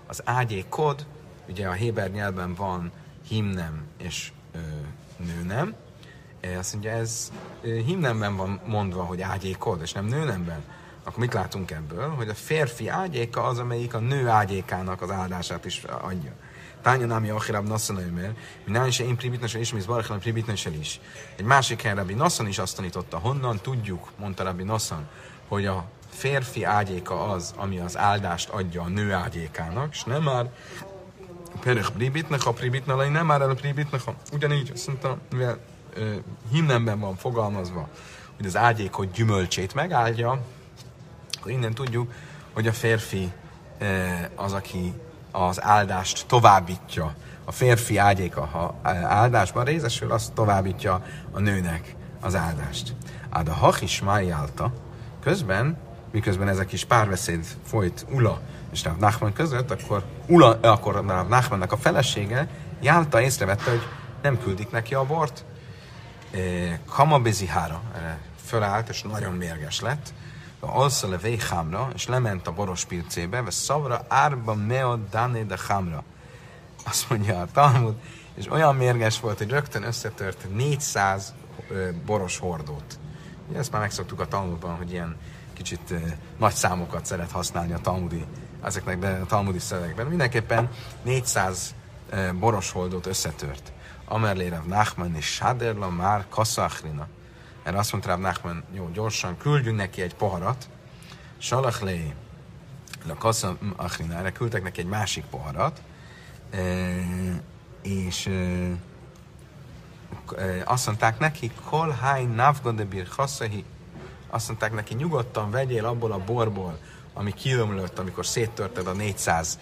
az ágyékod, ugye a héber nyelven van himnem és ö, nőnem, azt mondja, ez himnemben van mondva, hogy ágyékod, és nem nőnemben. Akkor mit látunk ebből? Hogy a férfi ágyéka az, amelyik a nő ágyékának az áldását is adja. Tánya námi achirab nasszanőmér, minán is én pribitnesen is, mi zbarachelem pribitnesen is. Egy másik helyen Rabbi Nassan is azt tanította, honnan tudjuk, mondta Rabbi Nassan, hogy a férfi ágyéka az, ami az áldást adja a nő ágyékának, és nem már perech pribitnecha, pribitnalai, nem már el a pribitnecha. Ugyanígy, azt mondta, mivel ö, himnemben van fogalmazva, hogy az ágyékot gyümölcsét megáldja, akkor innen tudjuk, hogy a férfi ö, az, aki az áldást továbbítja. A férfi ágyéka, ha áldásban részesül, azt továbbítja a nőnek az áldást. Ád a hachis májálta, közben, miközben ezek is párbeszéd folyt Ula és Rav Nachman között, akkor Ula, akkor Rav Nachmannak a felesége Jálta észrevette, hogy nem küldik neki a bort. Kama bezihára fölállt, és nagyon mérges lett. Alsza le véhámra, és lement a boros pircébe, ve szavra árba meo dane de hámra. Azt mondja a Talmud, és olyan mérges volt, hogy rögtön összetört négyszáz boros hordót. Ezt már megszoktuk a Talmudban, hogy ilyen kicsit uh, nagy számokat szeret használni a talmudi, ezeknek de a talmudi szövegekben. Mindenképpen négyszáz uh, boros holdót összetört. Amerlé Rav Nachman és Sáderla már kasszachrina. Erre azt mondta Rav Nachman, jó, gyorsan küldjünk neki egy poharat. Salachlé a kasszachrina, erre küldtek neki egy másik poharat. Uh, és uh, uh, azt mondták neki, kol háj navgodebir chassahi. Azt mondták neki, nyugodtan vegyél abból a borból, ami kiömlött, amikor széttörted a négyszáz,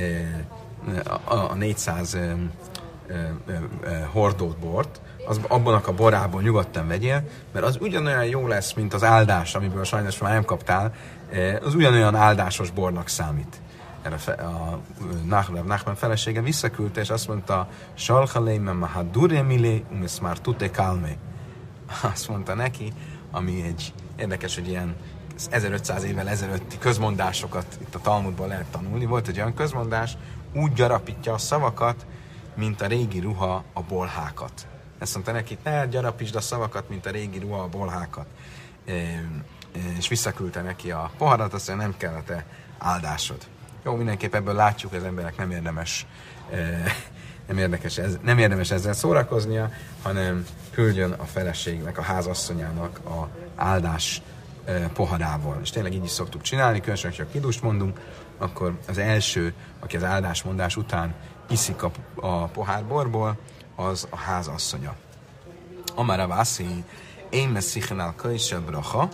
a négyszáz hordót bort, az, abban a borából nyugodtan vegyél, mert az ugyanolyan jó lesz, mint az áldás, amiből sajnos már nem kaptál, az ugyanolyan áldásos bornak számít. Erre a Nachman felesége visszaküldte, és azt mondta, Salchalém mahadure milé, umisz már tuté kalmé. Azt mondta neki, ami egy érdekes, hogy ilyen ezerötszáz évvel ezelőtti közmondásokat itt a Talmudban lehet tanulni. Volt egy olyan közmondás, úgy gyarapítja a szavakat, mint a régi ruha a bolhákat. Ezt mondta neki, ne gyarapítsd a szavakat, mint a régi ruha a bolhákat. E, és visszaküldte neki a poharat, azt mondja, nem kell a te áldásod. Jó, mindenképp ebből látjuk, hogy az emberek nem érdemes, e, nem, érdekes ez, nem érdemes ezzel szórakoznia, hanem küldjön a feleségnek, a házasszonyának a áldás e, poharával. És tényleg így is szoktuk csinálni, különösen, ha kidust mondunk, akkor az első, aki az áldásmondás után iszik a, a pohár borból, az a házasszonya. Amara vászi, én messzichánál köjsel bracha,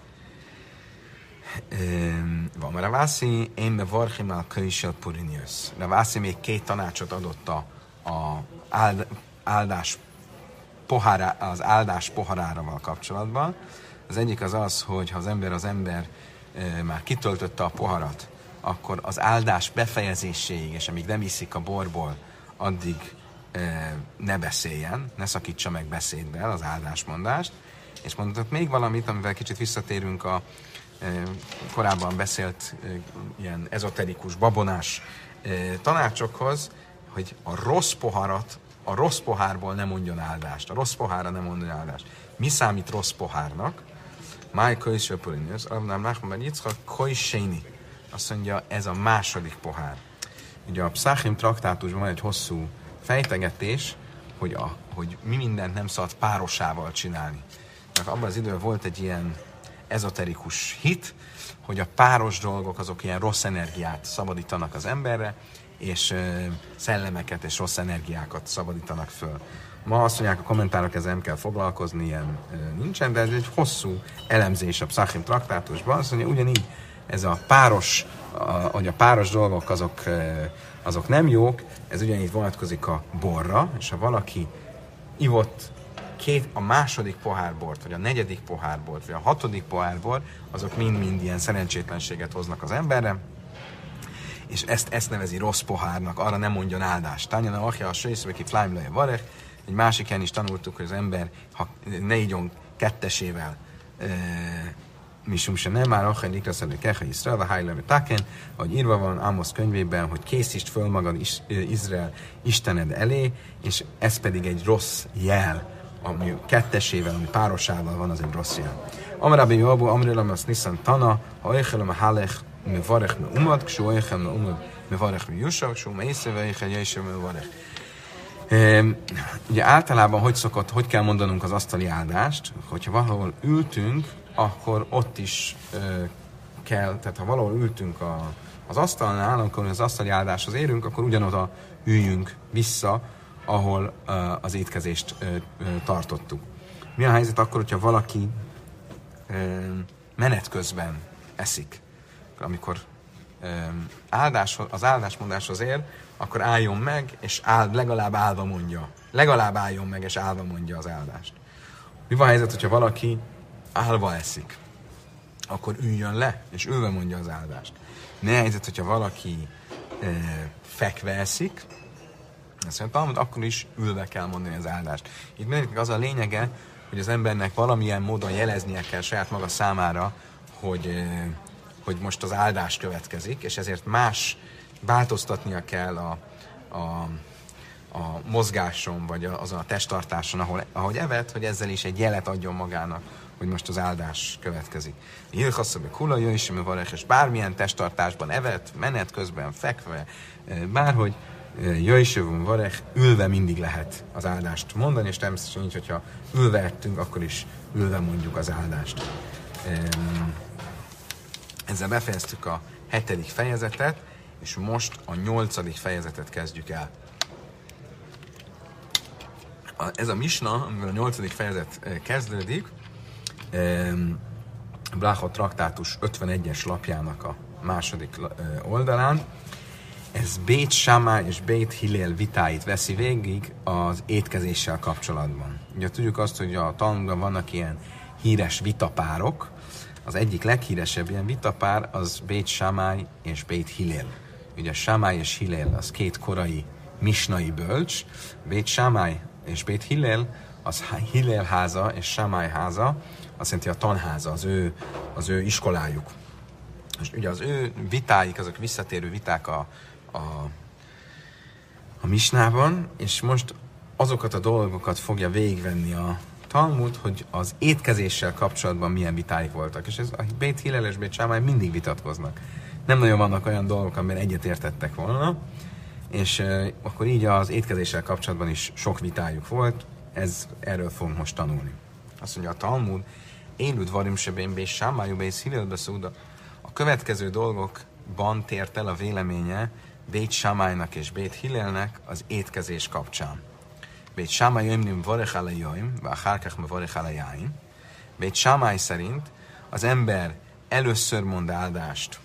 Amara vászi, én me varchimál köjsel purinius. Vászi még két tanácsot adott a, a áld, áldás pohárá, az áldás poharával kapcsolatban. Az egyik az az, hogy ha az ember az ember e, már kitöltötte a poharat, akkor az áldás befejezéséig, és amíg nem iszik a borból, addig e, ne beszéljen, ne szakítsa meg beszéddel az áldásmondást. És mondott még valamit, amivel kicsit visszatérünk a e, korábban beszélt e, ilyen ezoterikus, babonás e, tanácsokhoz, hogy a rossz poharat, a rossz pohárból nem mondjon áldást. A rossz pohárra nem mondjon áldást. Mi számít rossz pohárnak? Máj köjsöpölinyöz, Avnám Nachman Yitzchak Kojséni. Azt mondja, ez a második pohár. Ugye a Psachim traktátusban van egy hosszú fejtegetés, hogy, a, hogy mi mindent nem szabad párosával csinálni. Mert abban az időben volt egy ilyen ezoterikus hit, hogy a páros dolgok azok ilyen rossz energiát szabadítanak az emberre, és ö, szellemeket és rossz energiákat szabadítanak föl. Ma azt mondják, a kommentárok ezzel nem kell foglalkozni, ilyen ö, nincsen, de ez egy hosszú elemzés a Psachim traktátusban. Azt mondja, ugyanígy ez a páros, a, hogy a páros dolgok azok, ö, azok nem jók, ez ugyanígy vonatkozik a borra, és ha valaki ivott két, a második pohárbort, vagy a negyedik pohárbort, vagy a hatodik pohárbort, azok mind-mind ilyen szerencsétlenséget hoznak az emberre, és ezt, ezt nevezi rossz pohárnak, arra nem mondjon áldást. Tányana achja a sőszöveki flájmleje varech, egy másik helyen is tanultuk, hogy az ember, ha ne igyon kettesével, Misum se nem már achely likraszadő keha Iszrael, a hájlemi taken, ahogy írva van Ámosz könyvében, hogy készítsd föl magad is, Izrael Istened elé, és ez pedig egy rossz jel, ami kettesével, ami párosával van, az egy rossz jel. Amarabi Jobu, Amrilam, az Nissan Tana, ha olychelem a halech, mi varech me umad, ksú olychelem me umad, mi varech me jussav, ksú me észeve, olychel jöjjse me varech. Ugye általában hogy szokott, hogy kell mondanunk az asztali áldást, hogyha valahol ültünk, akkor ott is ö, kell, tehát ha valahol ültünk a, az asztalnál, amikor az asztali áldáshoz érünk, akkor ugyanoda üljünk vissza, ahol ö, az étkezést ö, ö, tartottuk. Mi a helyzet akkor, hogyha valaki ö, menet közben eszik, amikor ö, áldás, az áldásmondáshoz ér, akkor álljon meg, és áll, legalább állva mondja. Legalább álljon meg, és állva mondja az áldást. Mi van a helyzet, hogyha valaki állva eszik, akkor üljön le, és ülve mondja az áldást. Mi a helyzet, hogyha valaki e, fekve eszik, azt mondja, Talmud, akkor is ülve kell mondani az áldást. Itt mindenkinek az a lényege, hogy az embernek valamilyen módon jeleznie kell saját maga számára, hogy, e, hogy most az áldás következik, és ezért más változtatnia kell a, a, a mozgáson, vagy azon a testtartáson, ahol, ahogy evett, hogy ezzel is egy jelet adjon magának, hogy most az áldás következik. Hilchasszabe kula jöjjse varech, és bármilyen testtartásban evett, menet közben, fekve, bárhogy jöjjse varech, ülve mindig lehet az áldást mondani, és természetesen így, hogyha ülve ettünk, akkor is ülve mondjuk az áldást. Ezzel befejeztük a hetedik fejezetet, és most a nyolcadik fejezetet kezdjük el. Ez a misna, amivel a nyolcadik fejezet kezdődik, Bláha traktátus ötvenegyes lapjának a második oldalán, ez Bét Sámá és Bét Hillel vitáit veszi végig az étkezéssel kapcsolatban. Ugye tudjuk azt, hogy a Talmudban vannak ilyen híres vitapárok, az egyik leghíresebb ilyen vitapár az Bét Sámály és Bét Hillel. Ugye Sámály és Hillel az két korai misnai bölcs, Bét Sámály és Bét Hillel az Hillel háza és Sámály háza, azt jelenti a tanháza, az ő, az ő iskolájuk. És ugye az ő vitáik, azok visszatérő viták a, a, a misnában, és most azokat a dolgokat fogja végigvenni a Talmud, hogy az étkezéssel kapcsolatban milyen vitáik voltak. És ez a Bét Hillel és Bét Sámály mindig vitatkoznak. Nem nagyon vannak olyan dolgok, amiben egyet értettek volna, és e, akkor így az étkezéssel kapcsolatban is sok vitájuk volt, ez, erről fogunk most tanulni. Azt mondja a Talmud, élőd varim sebén Bét Sámály, Bét Hillelbe szóda. A következő dolgokban tért el a véleménye Bét Sámálynak és Bét Hillelnek az étkezés kapcsán. Bét Sámály jöjjön varech ala jöjjön, vagy hárkach me varech ala jáin. Bét Sámály szerint az ember először mond áldást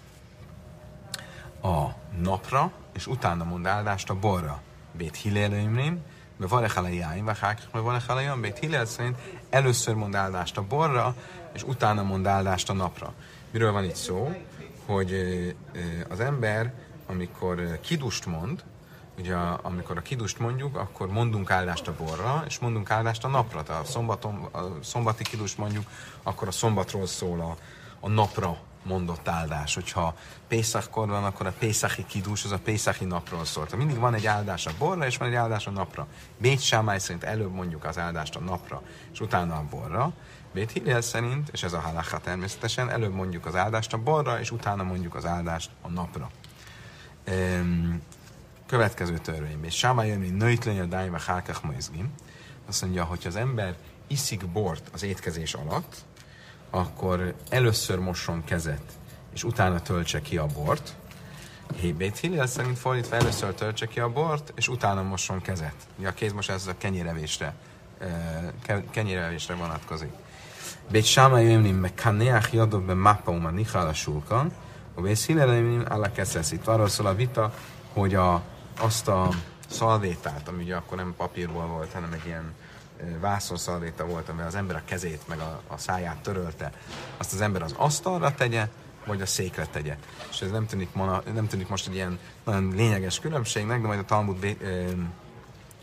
a napra, és utána mond áldást a borra. Bét Hillel jöjjön, me varech ala jáin, vagy hárkach me varech ala jöjjön. Bét Hillel szerint először mond áldást a borra, és utána mond áldást a napra. Miről van itt szó? Hogy az ember, amikor kidust mond, ugye amikor a kidust mondjuk, akkor mondunk áldást a borra, és mondunk áldást a napra. Tehát a, szombaton, a szombati kidust mondjuk, akkor a szombatról szól a, a napra mondott áldás. Hogyha Pészakkor van, akkor a Pészachi kidus, az a Pészachi napról szól. Tehát mindig van egy áldás a borra, és van egy áldás a napra. Bét Sámály szerint előbb mondjuk az áldást a napra, és utána a borra. Bét Hillel szerint, és ez a halakha természetesen, előbb mondjuk az áldást a borra, és utána mondjuk az áldást a napra. Um, Következő törvény. Bét Sámály jön, mint nőtlen a dájva hálkach majzgim. Azt mondja, hogy az ember iszik bort az étkezés alatt, akkor először mosson kezet, és utána töltse ki a bort. Bét Hillel szerint fordítva először töltse ki a bort, és utána mosson kezet. Ugye a kézmosás az a kenyérevésre, kenyérevésre vonatkozik. Bét Sámály jön, mint meg kaneach jadok be mappauma nichal a sulkan, a Bét Hillel jön, mint alla keszesz. Itt arról szól a vita, hogy a, azt a szalvétát, ami ugye akkor nem papírból volt, hanem egy ilyen vászonszalvéta volt, amivel az ember a kezét meg a, a száját törölte, azt az ember az asztalra tegye, vagy a székre tegye. És ez nem tűnik, mona, nem tűnik most egy ilyen nagyon lényeges különbségnek, de majd a Talmud vé, ö,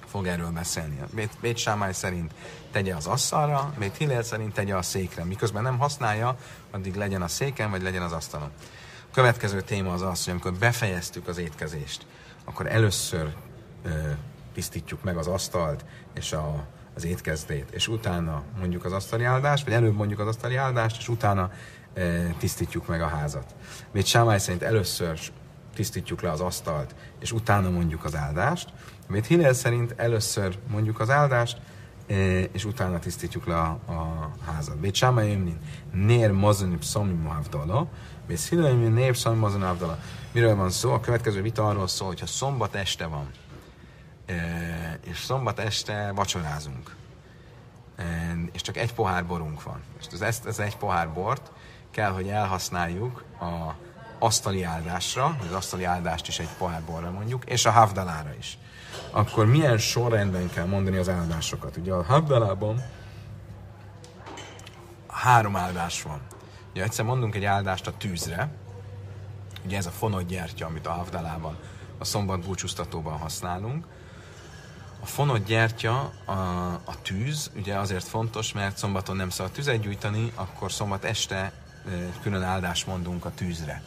fog erről beszélni. Bét, Bét Sámály szerint tegye az asztalra, Bét Hillel szerint tegye a székre. Miközben nem használja, addig legyen a széken, vagy legyen az asztalon. A következő téma az az, hogy amikor befejeztük az étkezést, akkor először ö, tisztítjuk meg az asztalt és a, az étkezdét, és utána mondjuk az asztali áldást, vagy előbb mondjuk az asztali áldást, és utána ö, tisztítjuk meg a házat. Bét Sámály szerint először tisztítjuk le az asztalt, és utána mondjuk az áldást. Bét Hillel szerint először mondjuk az áldást, és utána tisztítjuk le a, a házat. Bét Sámály ömlin nér mazoni pszomim havdala, Bét Hillel ömlin nér pszomim mazoni havdala. Miről van szó? A következő vita arról szól, hogyha szombat este van, és szombat este vacsorázunk, és csak egy pohár borunk van. És ezt, ez egy pohár bort kell, hogy elhasználjuk a asztali áldásra, az asztali áldást is egy pohár borra mondjuk, és a havdalára is. Akkor milyen sorrendben kell mondani az áldásokat? Ugye a havdalában három áldás van. Ugye egyszer mondunk egy áldást a tűzre, ugye ez a fonott gyertya, amit a havdalában, a szombat búcsúztatóban használunk. A fonott gyertya, a, a tűz, ugye azért fontos, mert szombaton nem szabad tüzet gyújtani, akkor szombat este külön áldást mondunk a tűzre.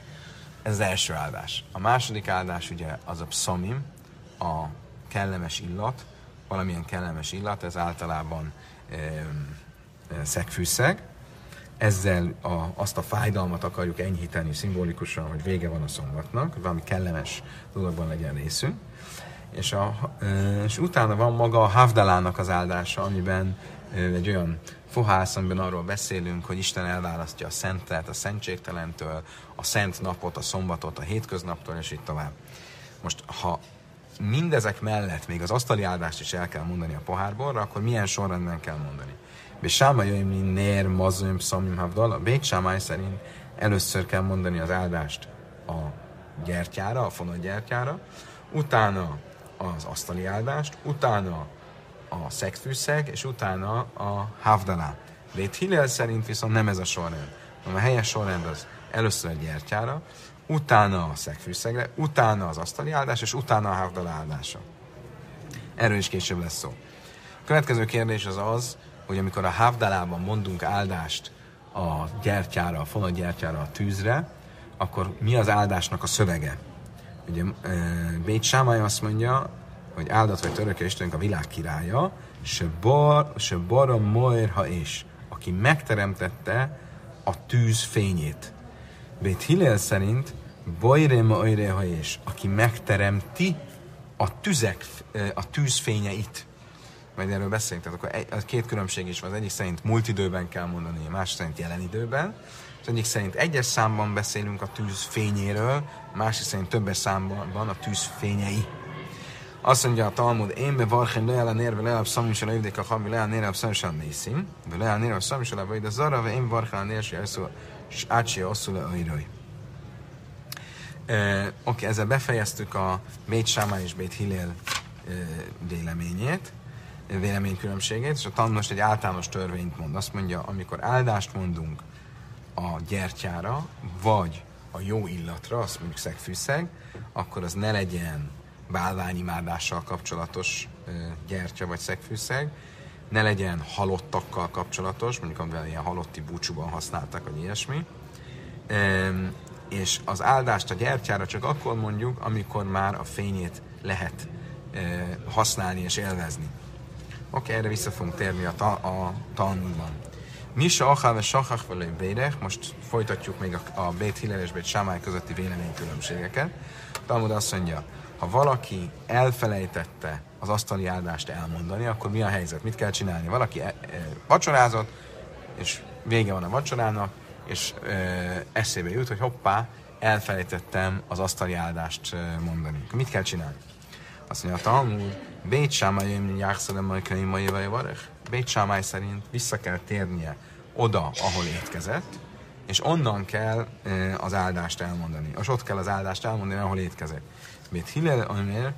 Ez az első áldás. A második áldás ugye az a pszomim, a kellemes illat, valamilyen kellemes illat, ez általában e, e, szegfűszeg. Ezzel a, azt a fájdalmat akarjuk enyhíteni szimbolikusan, hogy vége van a szombatnak, valami kellemes dologban legyen részünk. És, a, e, és utána van maga a havdalának az áldása, amiben e, egy olyan fohász, amiben arról beszélünk, hogy Isten elválasztja a szentet a szentségtelentől, a szent napot, a szombatot a hétköznaptól, és így tovább. Most, ha mindezek mellett még az asztali áldást is el kell mondani a pohárborra, akkor milyen sorrendben kell mondani? Bét Sámály ömlin nér mazom pszomim havdala. Bét Sámály szerint először kell mondani az áldást a gyertyára, a fonott gyertyára, utána az asztali áldást, utána a szegfűszeg, és utána a havdalá. Bét Hillel szerint viszont nem ez a sorrend. A helyes sorrend az először a gyertyára, utána a szegfűszegre, utána az asztali áldás, és utána a havdalá áldása. Erről is később lesz szó. A következő kérdés az az, hogy amikor a havdalában mondunk áldást a gyertyára, a fonott gyertyára, a tűzre, akkor mi az áldásnak a szövege? Ugye Bét Sámály azt mondja, hogy áldott vagy örökké Istenünk a világ királya, se bar, se bara moir ha és, aki megteremtette a tűz fényét. Bét Hillel szerint bajre moire ha és, aki megteremti a tüzek, a tűz fényeit. Majd erről beszélünk, tehát akkor egy, két különbség is van. Az egyik szerint múlt időben kell mondani, a másik szerint jelen időben. Az egyik szerint egyes számban beszélünk a tűz fényéről, a másik szerint többes számban van a tűz fényei. Azt mondja a Talmud, én be varchen leáll a nérve leáll szamisra övdék a havi leáll nérve szamisra nészim, ve leáll nérve szamisra vagy de zara, ve én varchen a nérse és átsia osszul a öjröj. Oké, ezzel befejeztük a Bét Sámály és Bét Hillel e, véleményét, véleménykülönbségét, és a Talmud most egy általános törvényt mond. Azt mondja, amikor áldást mondunk a gyertyára, vagy a jó illatra, azt mondjuk szegfűszeg, akkor az ne legyen bálványimádással kapcsolatos e, gyertya vagy szegfűszeg, ne legyen halottakkal kapcsolatos, mondjuk amivel ilyen halotti búcsúban használtak, vagy ilyesmi, e, és az áldást a gyertyára csak akkor mondjuk, amikor már a fényét lehet e, használni és élvezni. Oké, erre vissza fogunk térni a, ta, a Talmudban. Misa achal sachach velő bérek, most folytatjuk még a, a Bét Hillel és Bét Sámály közötti véleménykülönbségeket. Talmud azt mondja, ha valaki elfelejtette az asztali áldást elmondani, akkor mi a helyzet? Mit kell csinálni? Valaki e, e, vacsorázott, és vége van a vacsorának, és e, eszébe jut, hogy hoppá, elfelejtettem az asztali áldást e, mondani. Akkor mit kell csinálni? Azt mondja a Talmud, Bét Sámály jákszolem majd könyv mai varech. Bét Sámály szerint vissza kell térnie oda, ahol étkezett, és onnan kell e, az áldást elmondani. És ott kell az áldást elmondani, ahol étkezett. Bét Hillel amér,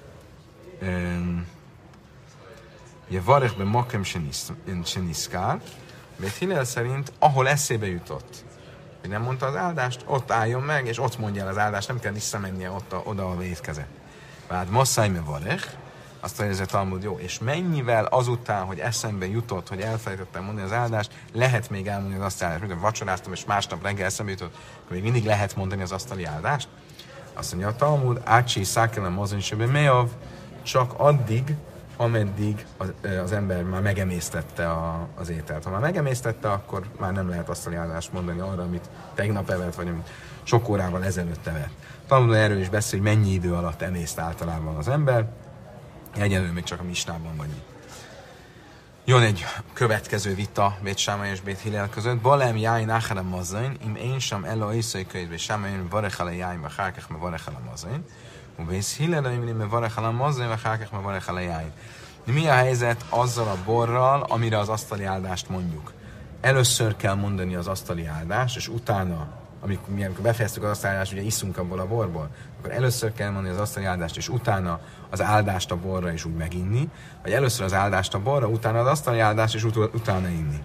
ugye varech be makem seniszkár, Bét Hillel szerint, ahol eszébe jutott, hogy nem mondta az áldást, ott álljon meg, és ott mondja el az áldást, nem kell visszamennie ott a, oda, ahol étkezett. Vád masszájme varech, azt mondja, ez a Talmud jó. És mennyivel azután, hogy eszembe jutott, hogy elfelejtettem mondani az áldást, lehet még elmondani az asztali áldást. Mint vacsoráztam, és másnap reggel eszembe jutott, akkor még mindig lehet mondani az asztali áldást. Azt mondja a Talmud, ácsi szákelem mozinsebe mejav, csak addig, ameddig az, az ember már megemésztette a, az ételt. Ha már megemésztette, akkor már nem lehet asztali áldást mondani arra, amit tegnap evett, vagy amit sok órával ezelőtt evett. Talmud erről is beszél, hogy mennyi idő alatt emészt általában az ember. Egyelőre még csak a misnában vagyunk. Jön egy következő vita Bét Sámai és Bét Hillel között. Balem jájn ácherem mazain, im én sem ella iszai könyv, és Sámai varechel a jájn, vagy hárkech me varechel a mazain. Bét Hillel im me varechel a mazain, vagy hárkech me varechel a jájn. Mi a helyzet azzal a borral, amire az asztali áldást mondjuk? Először kell mondani az asztali áldást, és utána, amikor, amikor befejeztük az asztali áldást, ugye iszunk abból a borból, akkor először kell mondani az asztali áldást, és utána az áldást a borra, és úgy meginni, vagy először az áldást a borra, utána az asztali áldást, és ut- utána inni.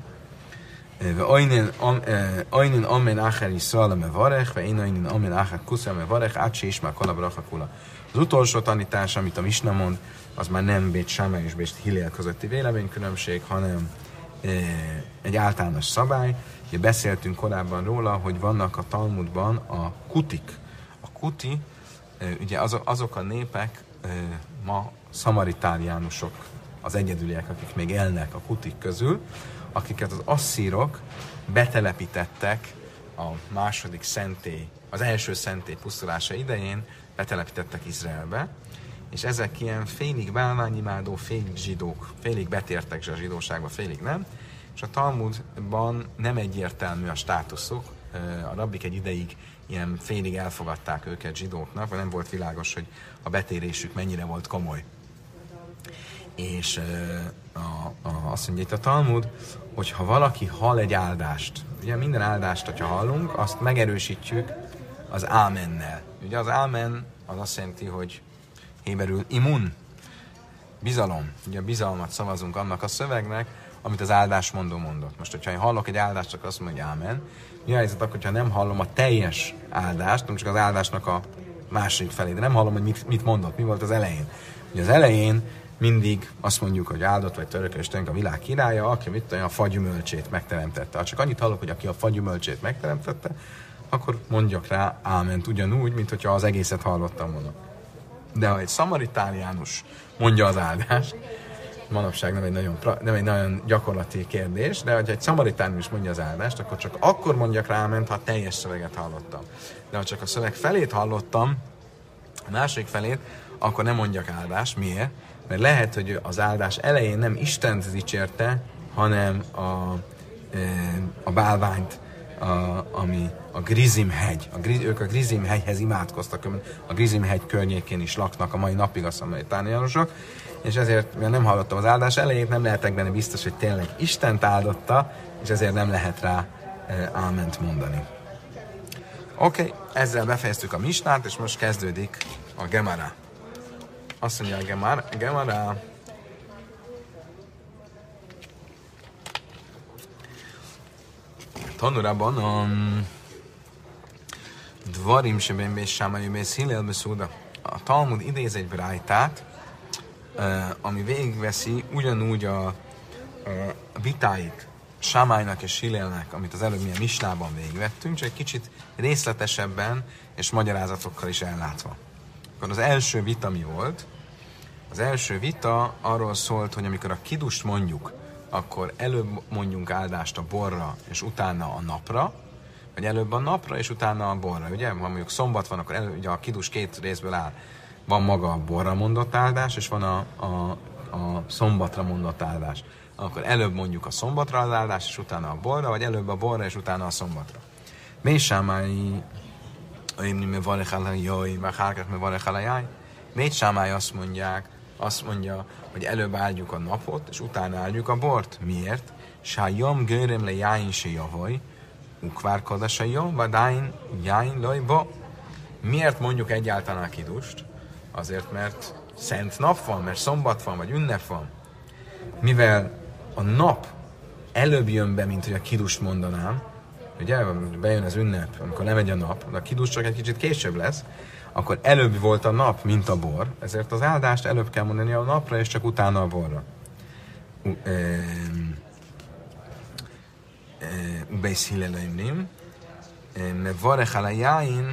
Ajnén amen áher iszrala me varech, ve én ajnén amen áher kuszra me varech, átse is már kalabracha kula. Az utolsó tanítás, amit a Misna mond, az már nem Bét Sámai és Bét Hillel közötti véleménykülönbség, hanem e, egy általános szabály. Ugye beszéltünk korábban róla, hogy vannak a Talmudban a kutik. A kuti, e, ugye azok, azok a népek, e, ma szamaritániánusok, az egyedüliek, akik még élnek a kutik közül, akiket az asszírok betelepítettek a második szentély, az első szentély pusztulása idején, betelepítettek Izraelbe, és ezek ilyen félig bálványimádó, félig zsidók, félig betértek a zsidóságba, félig nem, és a Talmudban nem egyértelmű a státuszuk, a rabbik egy ideig ilyen félig elfogadták őket zsidóknak, vagy nem volt világos, hogy a betérésük mennyire volt komoly. És a, a, azt mondja itt a Talmud, hogy ha valaki hall egy áldást, ugye minden áldást, hogyha hallunk, azt megerősítjük az ámennel. Ugye az ámen az azt jelenti, hogy héberül imun, bizalom. Ugye a bizalmat szavazunk annak a szövegnek, amit az áldásmondó mondott. Most, hogyha én hallok egy áldást, csak azt mondja, hogy ámen. Mi a helyzet akkor, hogyha nem hallom a teljes áldást, nem csak az áldásnak a második felé, de nem hallom, hogy mit, mit mondott, mi volt az elején. Ugye az elején mindig azt mondjuk, hogy áldott vagy törökös Istenünk a világ királya, aki mit tudom, a fagyümölcsét megteremtette. Ha csak annyit hallok, hogy aki a fagyümölcsét megteremtette, akkor mondjak rá áment ugyanúgy, mint hogyha az egészet hallottam volna. De ha egy szamaritániánus mondja az áldást, manapság nem egy nagyon, nem egy nagyon gyakorlati kérdés, de ha egy szamaritániánus mondja az áldást, akkor csak akkor mondjak rá áment, ha a teljes szöveget hallottam. De ha csak a szöveg felét hallottam, a másik felét, akkor nem mondjak áldást. Miért? Mert lehet, hogy az áldás elején nem Istent dicsérte, hanem a, a bálványt, a, ami a Grizim hegy. A, ők a Grizim hegyhez imádkoztak, a Grizim hegy környékén is laknak a mai napig a szamaritániánusok, és ezért, mert nem hallottam az áldás elejét, nem lehetek benne biztos, hogy tényleg Istent áldotta, és ezért nem lehet rá e, áment mondani. Oké, okay, ezzel befejeztük a misnát, és most kezdődik a Gemara. Azt mondja a Gemara, Gemara Tanurában a Dvarim seben Bét Sámai Bét Hillel beszúda. A Talmud idéz egy brájtát, ami végigveszi ugyanúgy a, a vitáit Sámálynak és Hillelnek, amit az előbb milyen misnában végigvettünk, csak egy kicsit részletesebben és magyarázatokkal is ellátva. Akkor az első vita mi volt? Az első vita arról szólt, hogy amikor a kidust mondjuk, akkor előbb mondjunk áldást a borra, és utána a napra, vagy előbb a napra, és utána a borra. Ugye, ha mondjuk szombat van, akkor elő, ugye a kidus két részből áll. Van maga a borra mondott áldás, és van a, a, a szombatra mondott áldás. Akkor előbb mondjuk a szombatra az áldás, és utána a borra, vagy előbb a borra, és utána a szombatra. Bét Sámai Bét Sámai azt mondják, azt mondja, hogy előbb áldjuk a napot, és utána áldjuk a bort. Miért? Sájom göröm le jáin se javoj, ukvárkodása jom, vadáin jáin lojba. Miért mondjuk egyáltalán a kidust? Azért, mert szent nap van, mert szombat van, vagy ünnep van. Mivel a nap előbb jön be, mint hogy a kidust mondanám, ugye, bejön az ünnep, amikor lemegy a nap, de a kidus csak egy kicsit később lesz, akkor előbb volt a nap, mint a bor, ezért az áldást előbb kell mondani a napra, és csak utána a borra. Ubész Hillelőimrim, Mevarech alajáin,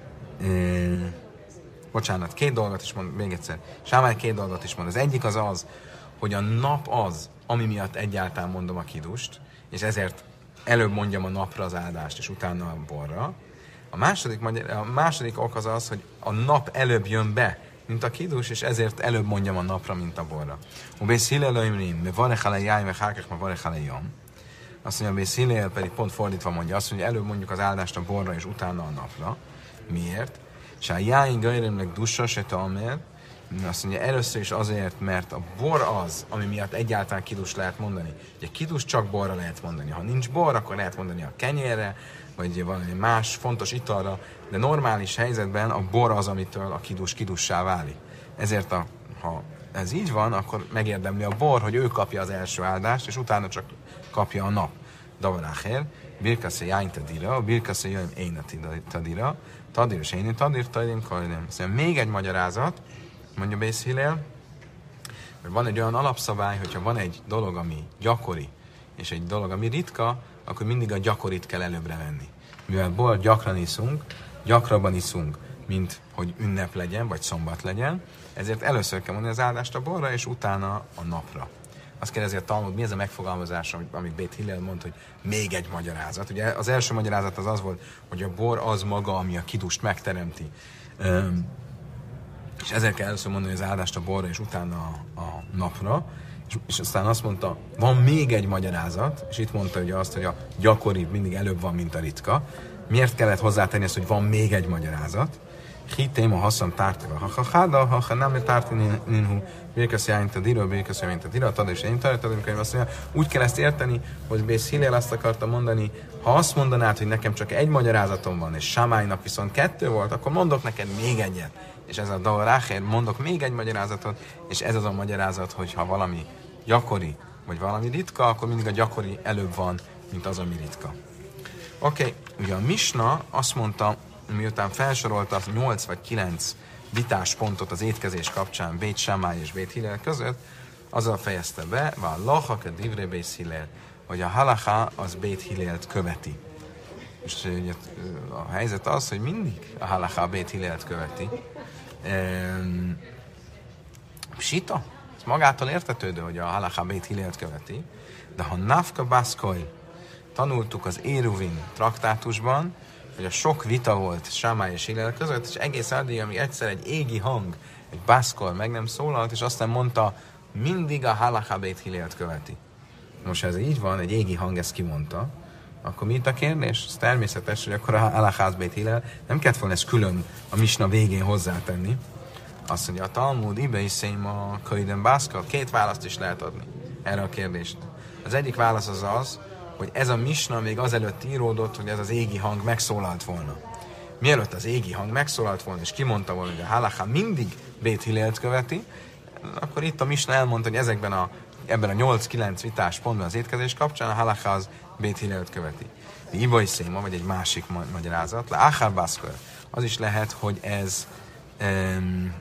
bocsánat, két dolgot is mond, még egyszer, Sámály két dolgot is mond. Az egyik az az, hogy a nap az, ami miatt egyáltalán mondom a kidust, és ezért előbb mondjam a napra az áldást, és utána a borra. A második, a második ok az az, hogy a nap előbb jön be, mint a kidus, és ezért előbb mondjam a napra, mint a borra. Ubész Hillelőimrim, Mevarech alajáin, Mehákech, Mevarech alajam. Azt mondja, hogy Hillel pedig pont fordítva mondja azt, hogy előbb mondjuk az áldást a borra, és utána a napra. Miért? És a jáin gajremleg dussa se talmér, azt mondja, először is azért, mert a bor az, ami miatt egyáltalán kidus lehet mondani. Ugye kidus csak borra lehet mondani. Ha nincs bor, akkor lehet mondani a kenyérre, vagy valami más fontos italra, de normális helyzetben a bor az, amitől a kidus kidussá válik. Ezért, a, ha ez így van, akkor megérdemli a bor, hogy ő kapja az első áldást, és utána csak kapja a nap. Davarácher, birkasze jáin tadira, birkasze jöjjön én tadira, tadir és én tadir, tadir, kajdem. Szóval még egy magyarázat, mondja Bész Hillel, hogy van egy olyan alapszabály, hogyha van egy dolog, ami gyakori, és egy dolog, ami ritka, akkor mindig a gyakorit kell előbbre venni. Mivel bor gyakran iszunk, gyakrabban iszunk, mint hogy ünnep legyen, vagy szombat legyen, ezért először kell mondani az áldást a borra, és utána a napra. Azt kérdezi a Talmud, mi ez a megfogalmazás, amit Bét Hillel mond, hogy még egy magyarázat. Ugye az első magyarázat az az volt, hogy a bor az maga, ami a kidust megteremti. Um, és ezért kell először mondani az áldást a borra, és utána a, a napra. És, és aztán azt mondta, van még egy magyarázat, és itt mondta ugye azt, hogy a gyakori mindig előbb van, mint a ritka. Miért kellett hozzátenni ezt, hogy van még egy magyarázat? Hitém a haszam tártva. Ha háda, ha nem tártani ninhu, birkasz jáint a dira, birkasz jáint a dira, tad és én tartad, amikor azt mondja, úgy kell ezt érteni, hogy Bész Hillel azt akarta mondani, ha azt mondanád, hogy nekem csak egy magyarázatom van, és Sámálynak viszont kettő volt, akkor mondok neked még egyet. És ez a Davarácher, mondok még egy magyarázatot, és ez az a magyarázat, hogy ha valami gyakori, vagy valami ritka, akkor mindig a gyakori előbb van, mint az, ami ritka. Oké, okay. Ugye a Misna azt mondta, miután felsorolta a nyolc vagy kilenc vitáspontot az étkezés kapcsán Bét Sámály és Bét Hillel között, azzal fejezte be, vál lachak a divré Bét Hillel, hogy a halacha az Bét Hillelt követi. És ugye a helyzet az, hogy mindig a halacha Bét Hillelt követi. Ehm, Sita, ez magától értetődő, hogy a halacha Bét Hillelt követi, de ha nafka baszkoj, tanultuk az Éruvin traktátusban, hogy a sok vita volt Sámály és Hillel között, és egész addig, amíg egyszer egy égi hang, egy baszkol meg nem szólalt, és aztán mondta, mindig a halacha Bét Hillelt követi. Most ha ez így van, egy égi hang ezt kimondta, akkor mi itt a kérdés? Ez természetes, hogy akkor a halacha Bét Hillel nem kellett volna ezt külön a misna végén hozzátenni. Azt mondja, a Talmud, ibe is szém a kölyden baszkol, két választ is lehet adni erre a kérdést. Az egyik válasz az az, hogy ez a misna még azelőtt íródott, hogy ez az égi hang megszólalt volna. Mielőtt az égi hang megszólalt volna, és kimondta volna, hogy a halacha mindig Bét Hillelt követi, akkor itt a misna elmondta, hogy ezekben a, ebben a nyolc-kilenc vitás pontban az étkezés kapcsán a halacha az Bét Hillelt követi. De ibai széma, vagy egy másik magyarázat, le achar baszkor, az is lehet, hogy ez um,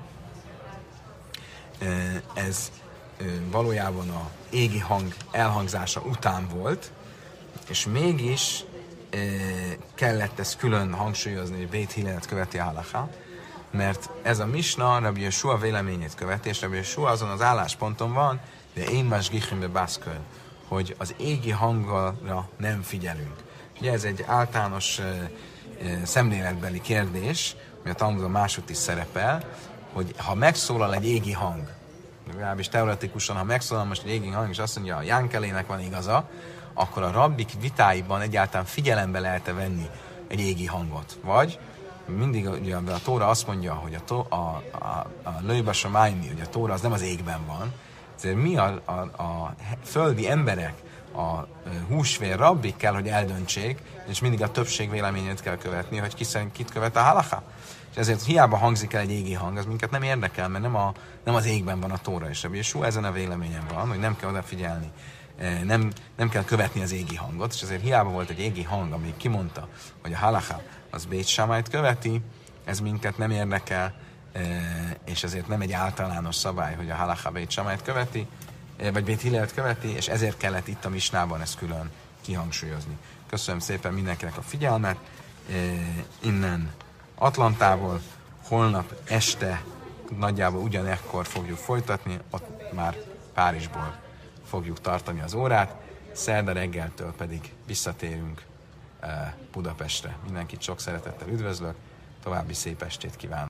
ez valójában a égi hang elhangzása után volt, és mégis e, kellett ezt külön hangsúlyozni, hogy Bét Hillelt követi a halacha, mert ez a misna Rabbi Jesua véleményét követi, és Rabbi Jesua azon az állásponton van, de én más gichimbe baszköl, hogy az égi hangra nem figyelünk. Ugye ez egy általános e, e, szemléletbeli kérdés, ami a Talmudban máshogy is szerepel, hogy ha megszólal egy égi hang, legalábbis teoretikusan, ha megszólal most egy égi hang, és azt mondja, a Jánkelének van igaza, akkor a rabbik vitáiban egyáltalán figyelembe lehet-e venni egy égi hangot. Vagy mindig ugye, a Tóra azt mondja, hogy a, tó, a, a, a Lőbasa Májmi, hogy a Tóra az nem az égben van, ezért mi a, a, a földi emberek, a húsvér rabbik kell, hogy eldöntsék, és mindig a többség véleményét kell követni, hogy ki szerint kit követ a halacha. És ezért hiába hangzik el egy égi hang, az minket nem érdekel, mert nem, a, nem az égben van a Tóra, és Rabbi Jesua ezen a véleményen van, hogy nem kell odafigyelni nem, nem kell követni az égi hangot, és azért hiába volt egy égi hang, ami kimondta, hogy a halacha az Bét Sámályt követi, ez minket nem érdekel, és ezért nem egy általános szabály, hogy a halacha Bét Sámályt követi, vagy Bét Hillelt követi, és ezért kellett itt a misnában ezt külön kihangsúlyozni. Köszönöm szépen mindenkinek a figyelmet, innen Atlantából, holnap este nagyjából ugyanekkor fogjuk folytatni, ott már Párizsból fogjuk tartani az órát, szerda reggeltől pedig visszatérünk Budapestre. Mindenkit sok szeretettel üdvözlök, további szép estét kívánok!